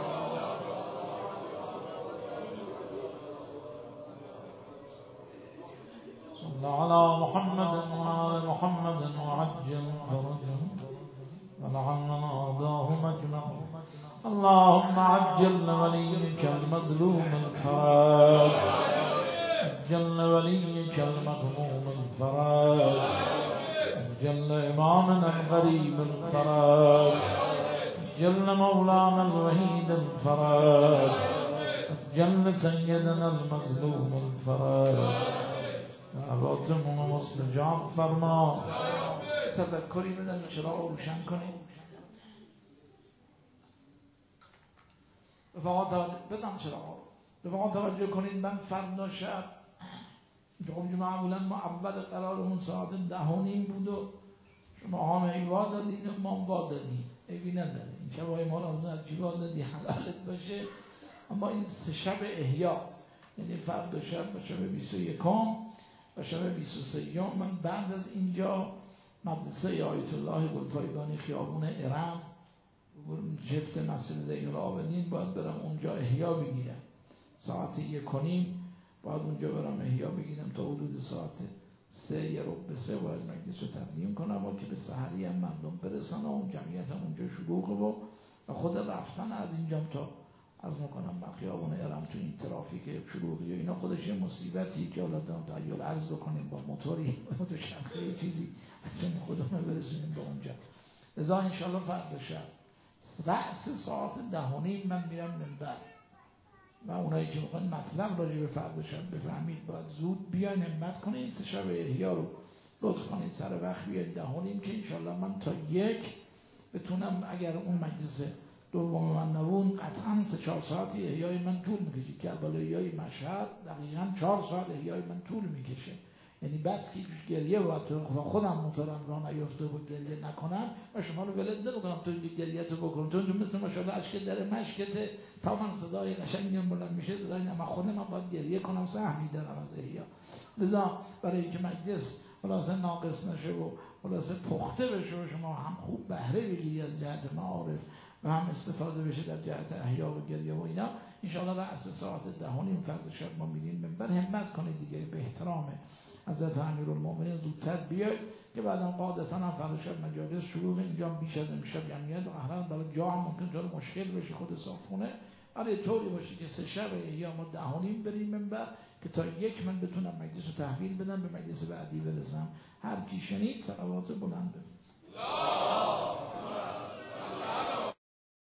صل على محمد وعلى محمد وعجل فرجه ولعلنا أرضاهم أجمعين اللهم عجل لوليك المظلوم الفرج عجل لوليك المغموم الفرج عجل لإمامنا الغريب الفرج عجل مولانا الوحيد الفرج عجل سيدنا المظلوم الفرج دعواتمون مستجاب فرما تذکری بدن چراغ روشن کنیم رفاقا بدم چراغ رفاقا توجه کنید من فردا شب خب معمولا ما اول قرارمون ساعت ده و نیم بود و شما هم ای وا دادید و ما هم وا دادید ایوی نداره این شبای ما رو هرچی وا دادی حلالت باشه اما این سه شب احیا یعنی فردا شب و شب بیست و یکم و شب بیست و سه من بعد از اینجا مدرسه آیت الله گلپایگانی خیابون ارم شفت مسجد زین العابدین باید برم اونجا احیا بگیرم ساعت یک و نیم باید اونجا برم احیا بگیرم تا حدود ساعت سه یا ربع سه باید مجلس رو تقدیم کنم و که به سحری هم مردم برسن و اون جمعیت هم اونجا شلوغه و خود رفتن از اینجا تا عرض میکنم با خیابون ارم تو این ترافیک شلوغی و اینا خودش یه مصیبتی که حالا تحیل عرض بکنیم با موتوری با دوچرخه یه چیزی چون خودمون برسونیم به اونجا. لذا انشالله فردا شب رأس ساعت ده و نیم من میرم منبر و اونایی که میخوان مطلب راجع به فردا شب بفهمید باید زود بیاین همت کنین این سه شب احیا رو لطف کنین سر وقت بیاین ده و نیم که انشالله من تا یک بتونم اگر اون مجلس دوم من نبود قطعا سه چهار ساعتی احیای من طول میکشه. کربلاییای مشهد دقیقاً چهار ساعت احیای من طول میکشه. یعنی بس که گریه باید خودم موتورم را نیفته و گریه نکنم و شما رو ولد نمیکنم تو گریه تو بکنم تو مثل ماشاءالله اشک در مشکته تا من صدای قشنگم بلند میشه صدای نما خود من باید گریه کنم سهمی دارم از احیا. لذا برای اینکه مجلس خلاصه ناقص نشه و خلاصه پخته بشه و شما هم خوب بهره بگیری از جهت معارف و هم استفاده بشه در جهت احیا و گریه و اینا انشاءالله رأس ساعت ده و نیم فردا شب ما میریم منبر. همت کنید دیگه به احترام حضرت امیرالمومنین زودتر بیاید که بعدم قاعدتا هم فردا شب مجالس شروع اینجا بیش از امشب جمعیت و احرام برای جا هم ممکن طور مشکل بشه خود صافخونه برای طوری باشه که سه شب یا ما ده و نیم بریم منبر که تا یک من بتونم مجلس رو تحویل بدم به مجلس بعدی برسم. هر کی شنید صلوات بلند بفرست.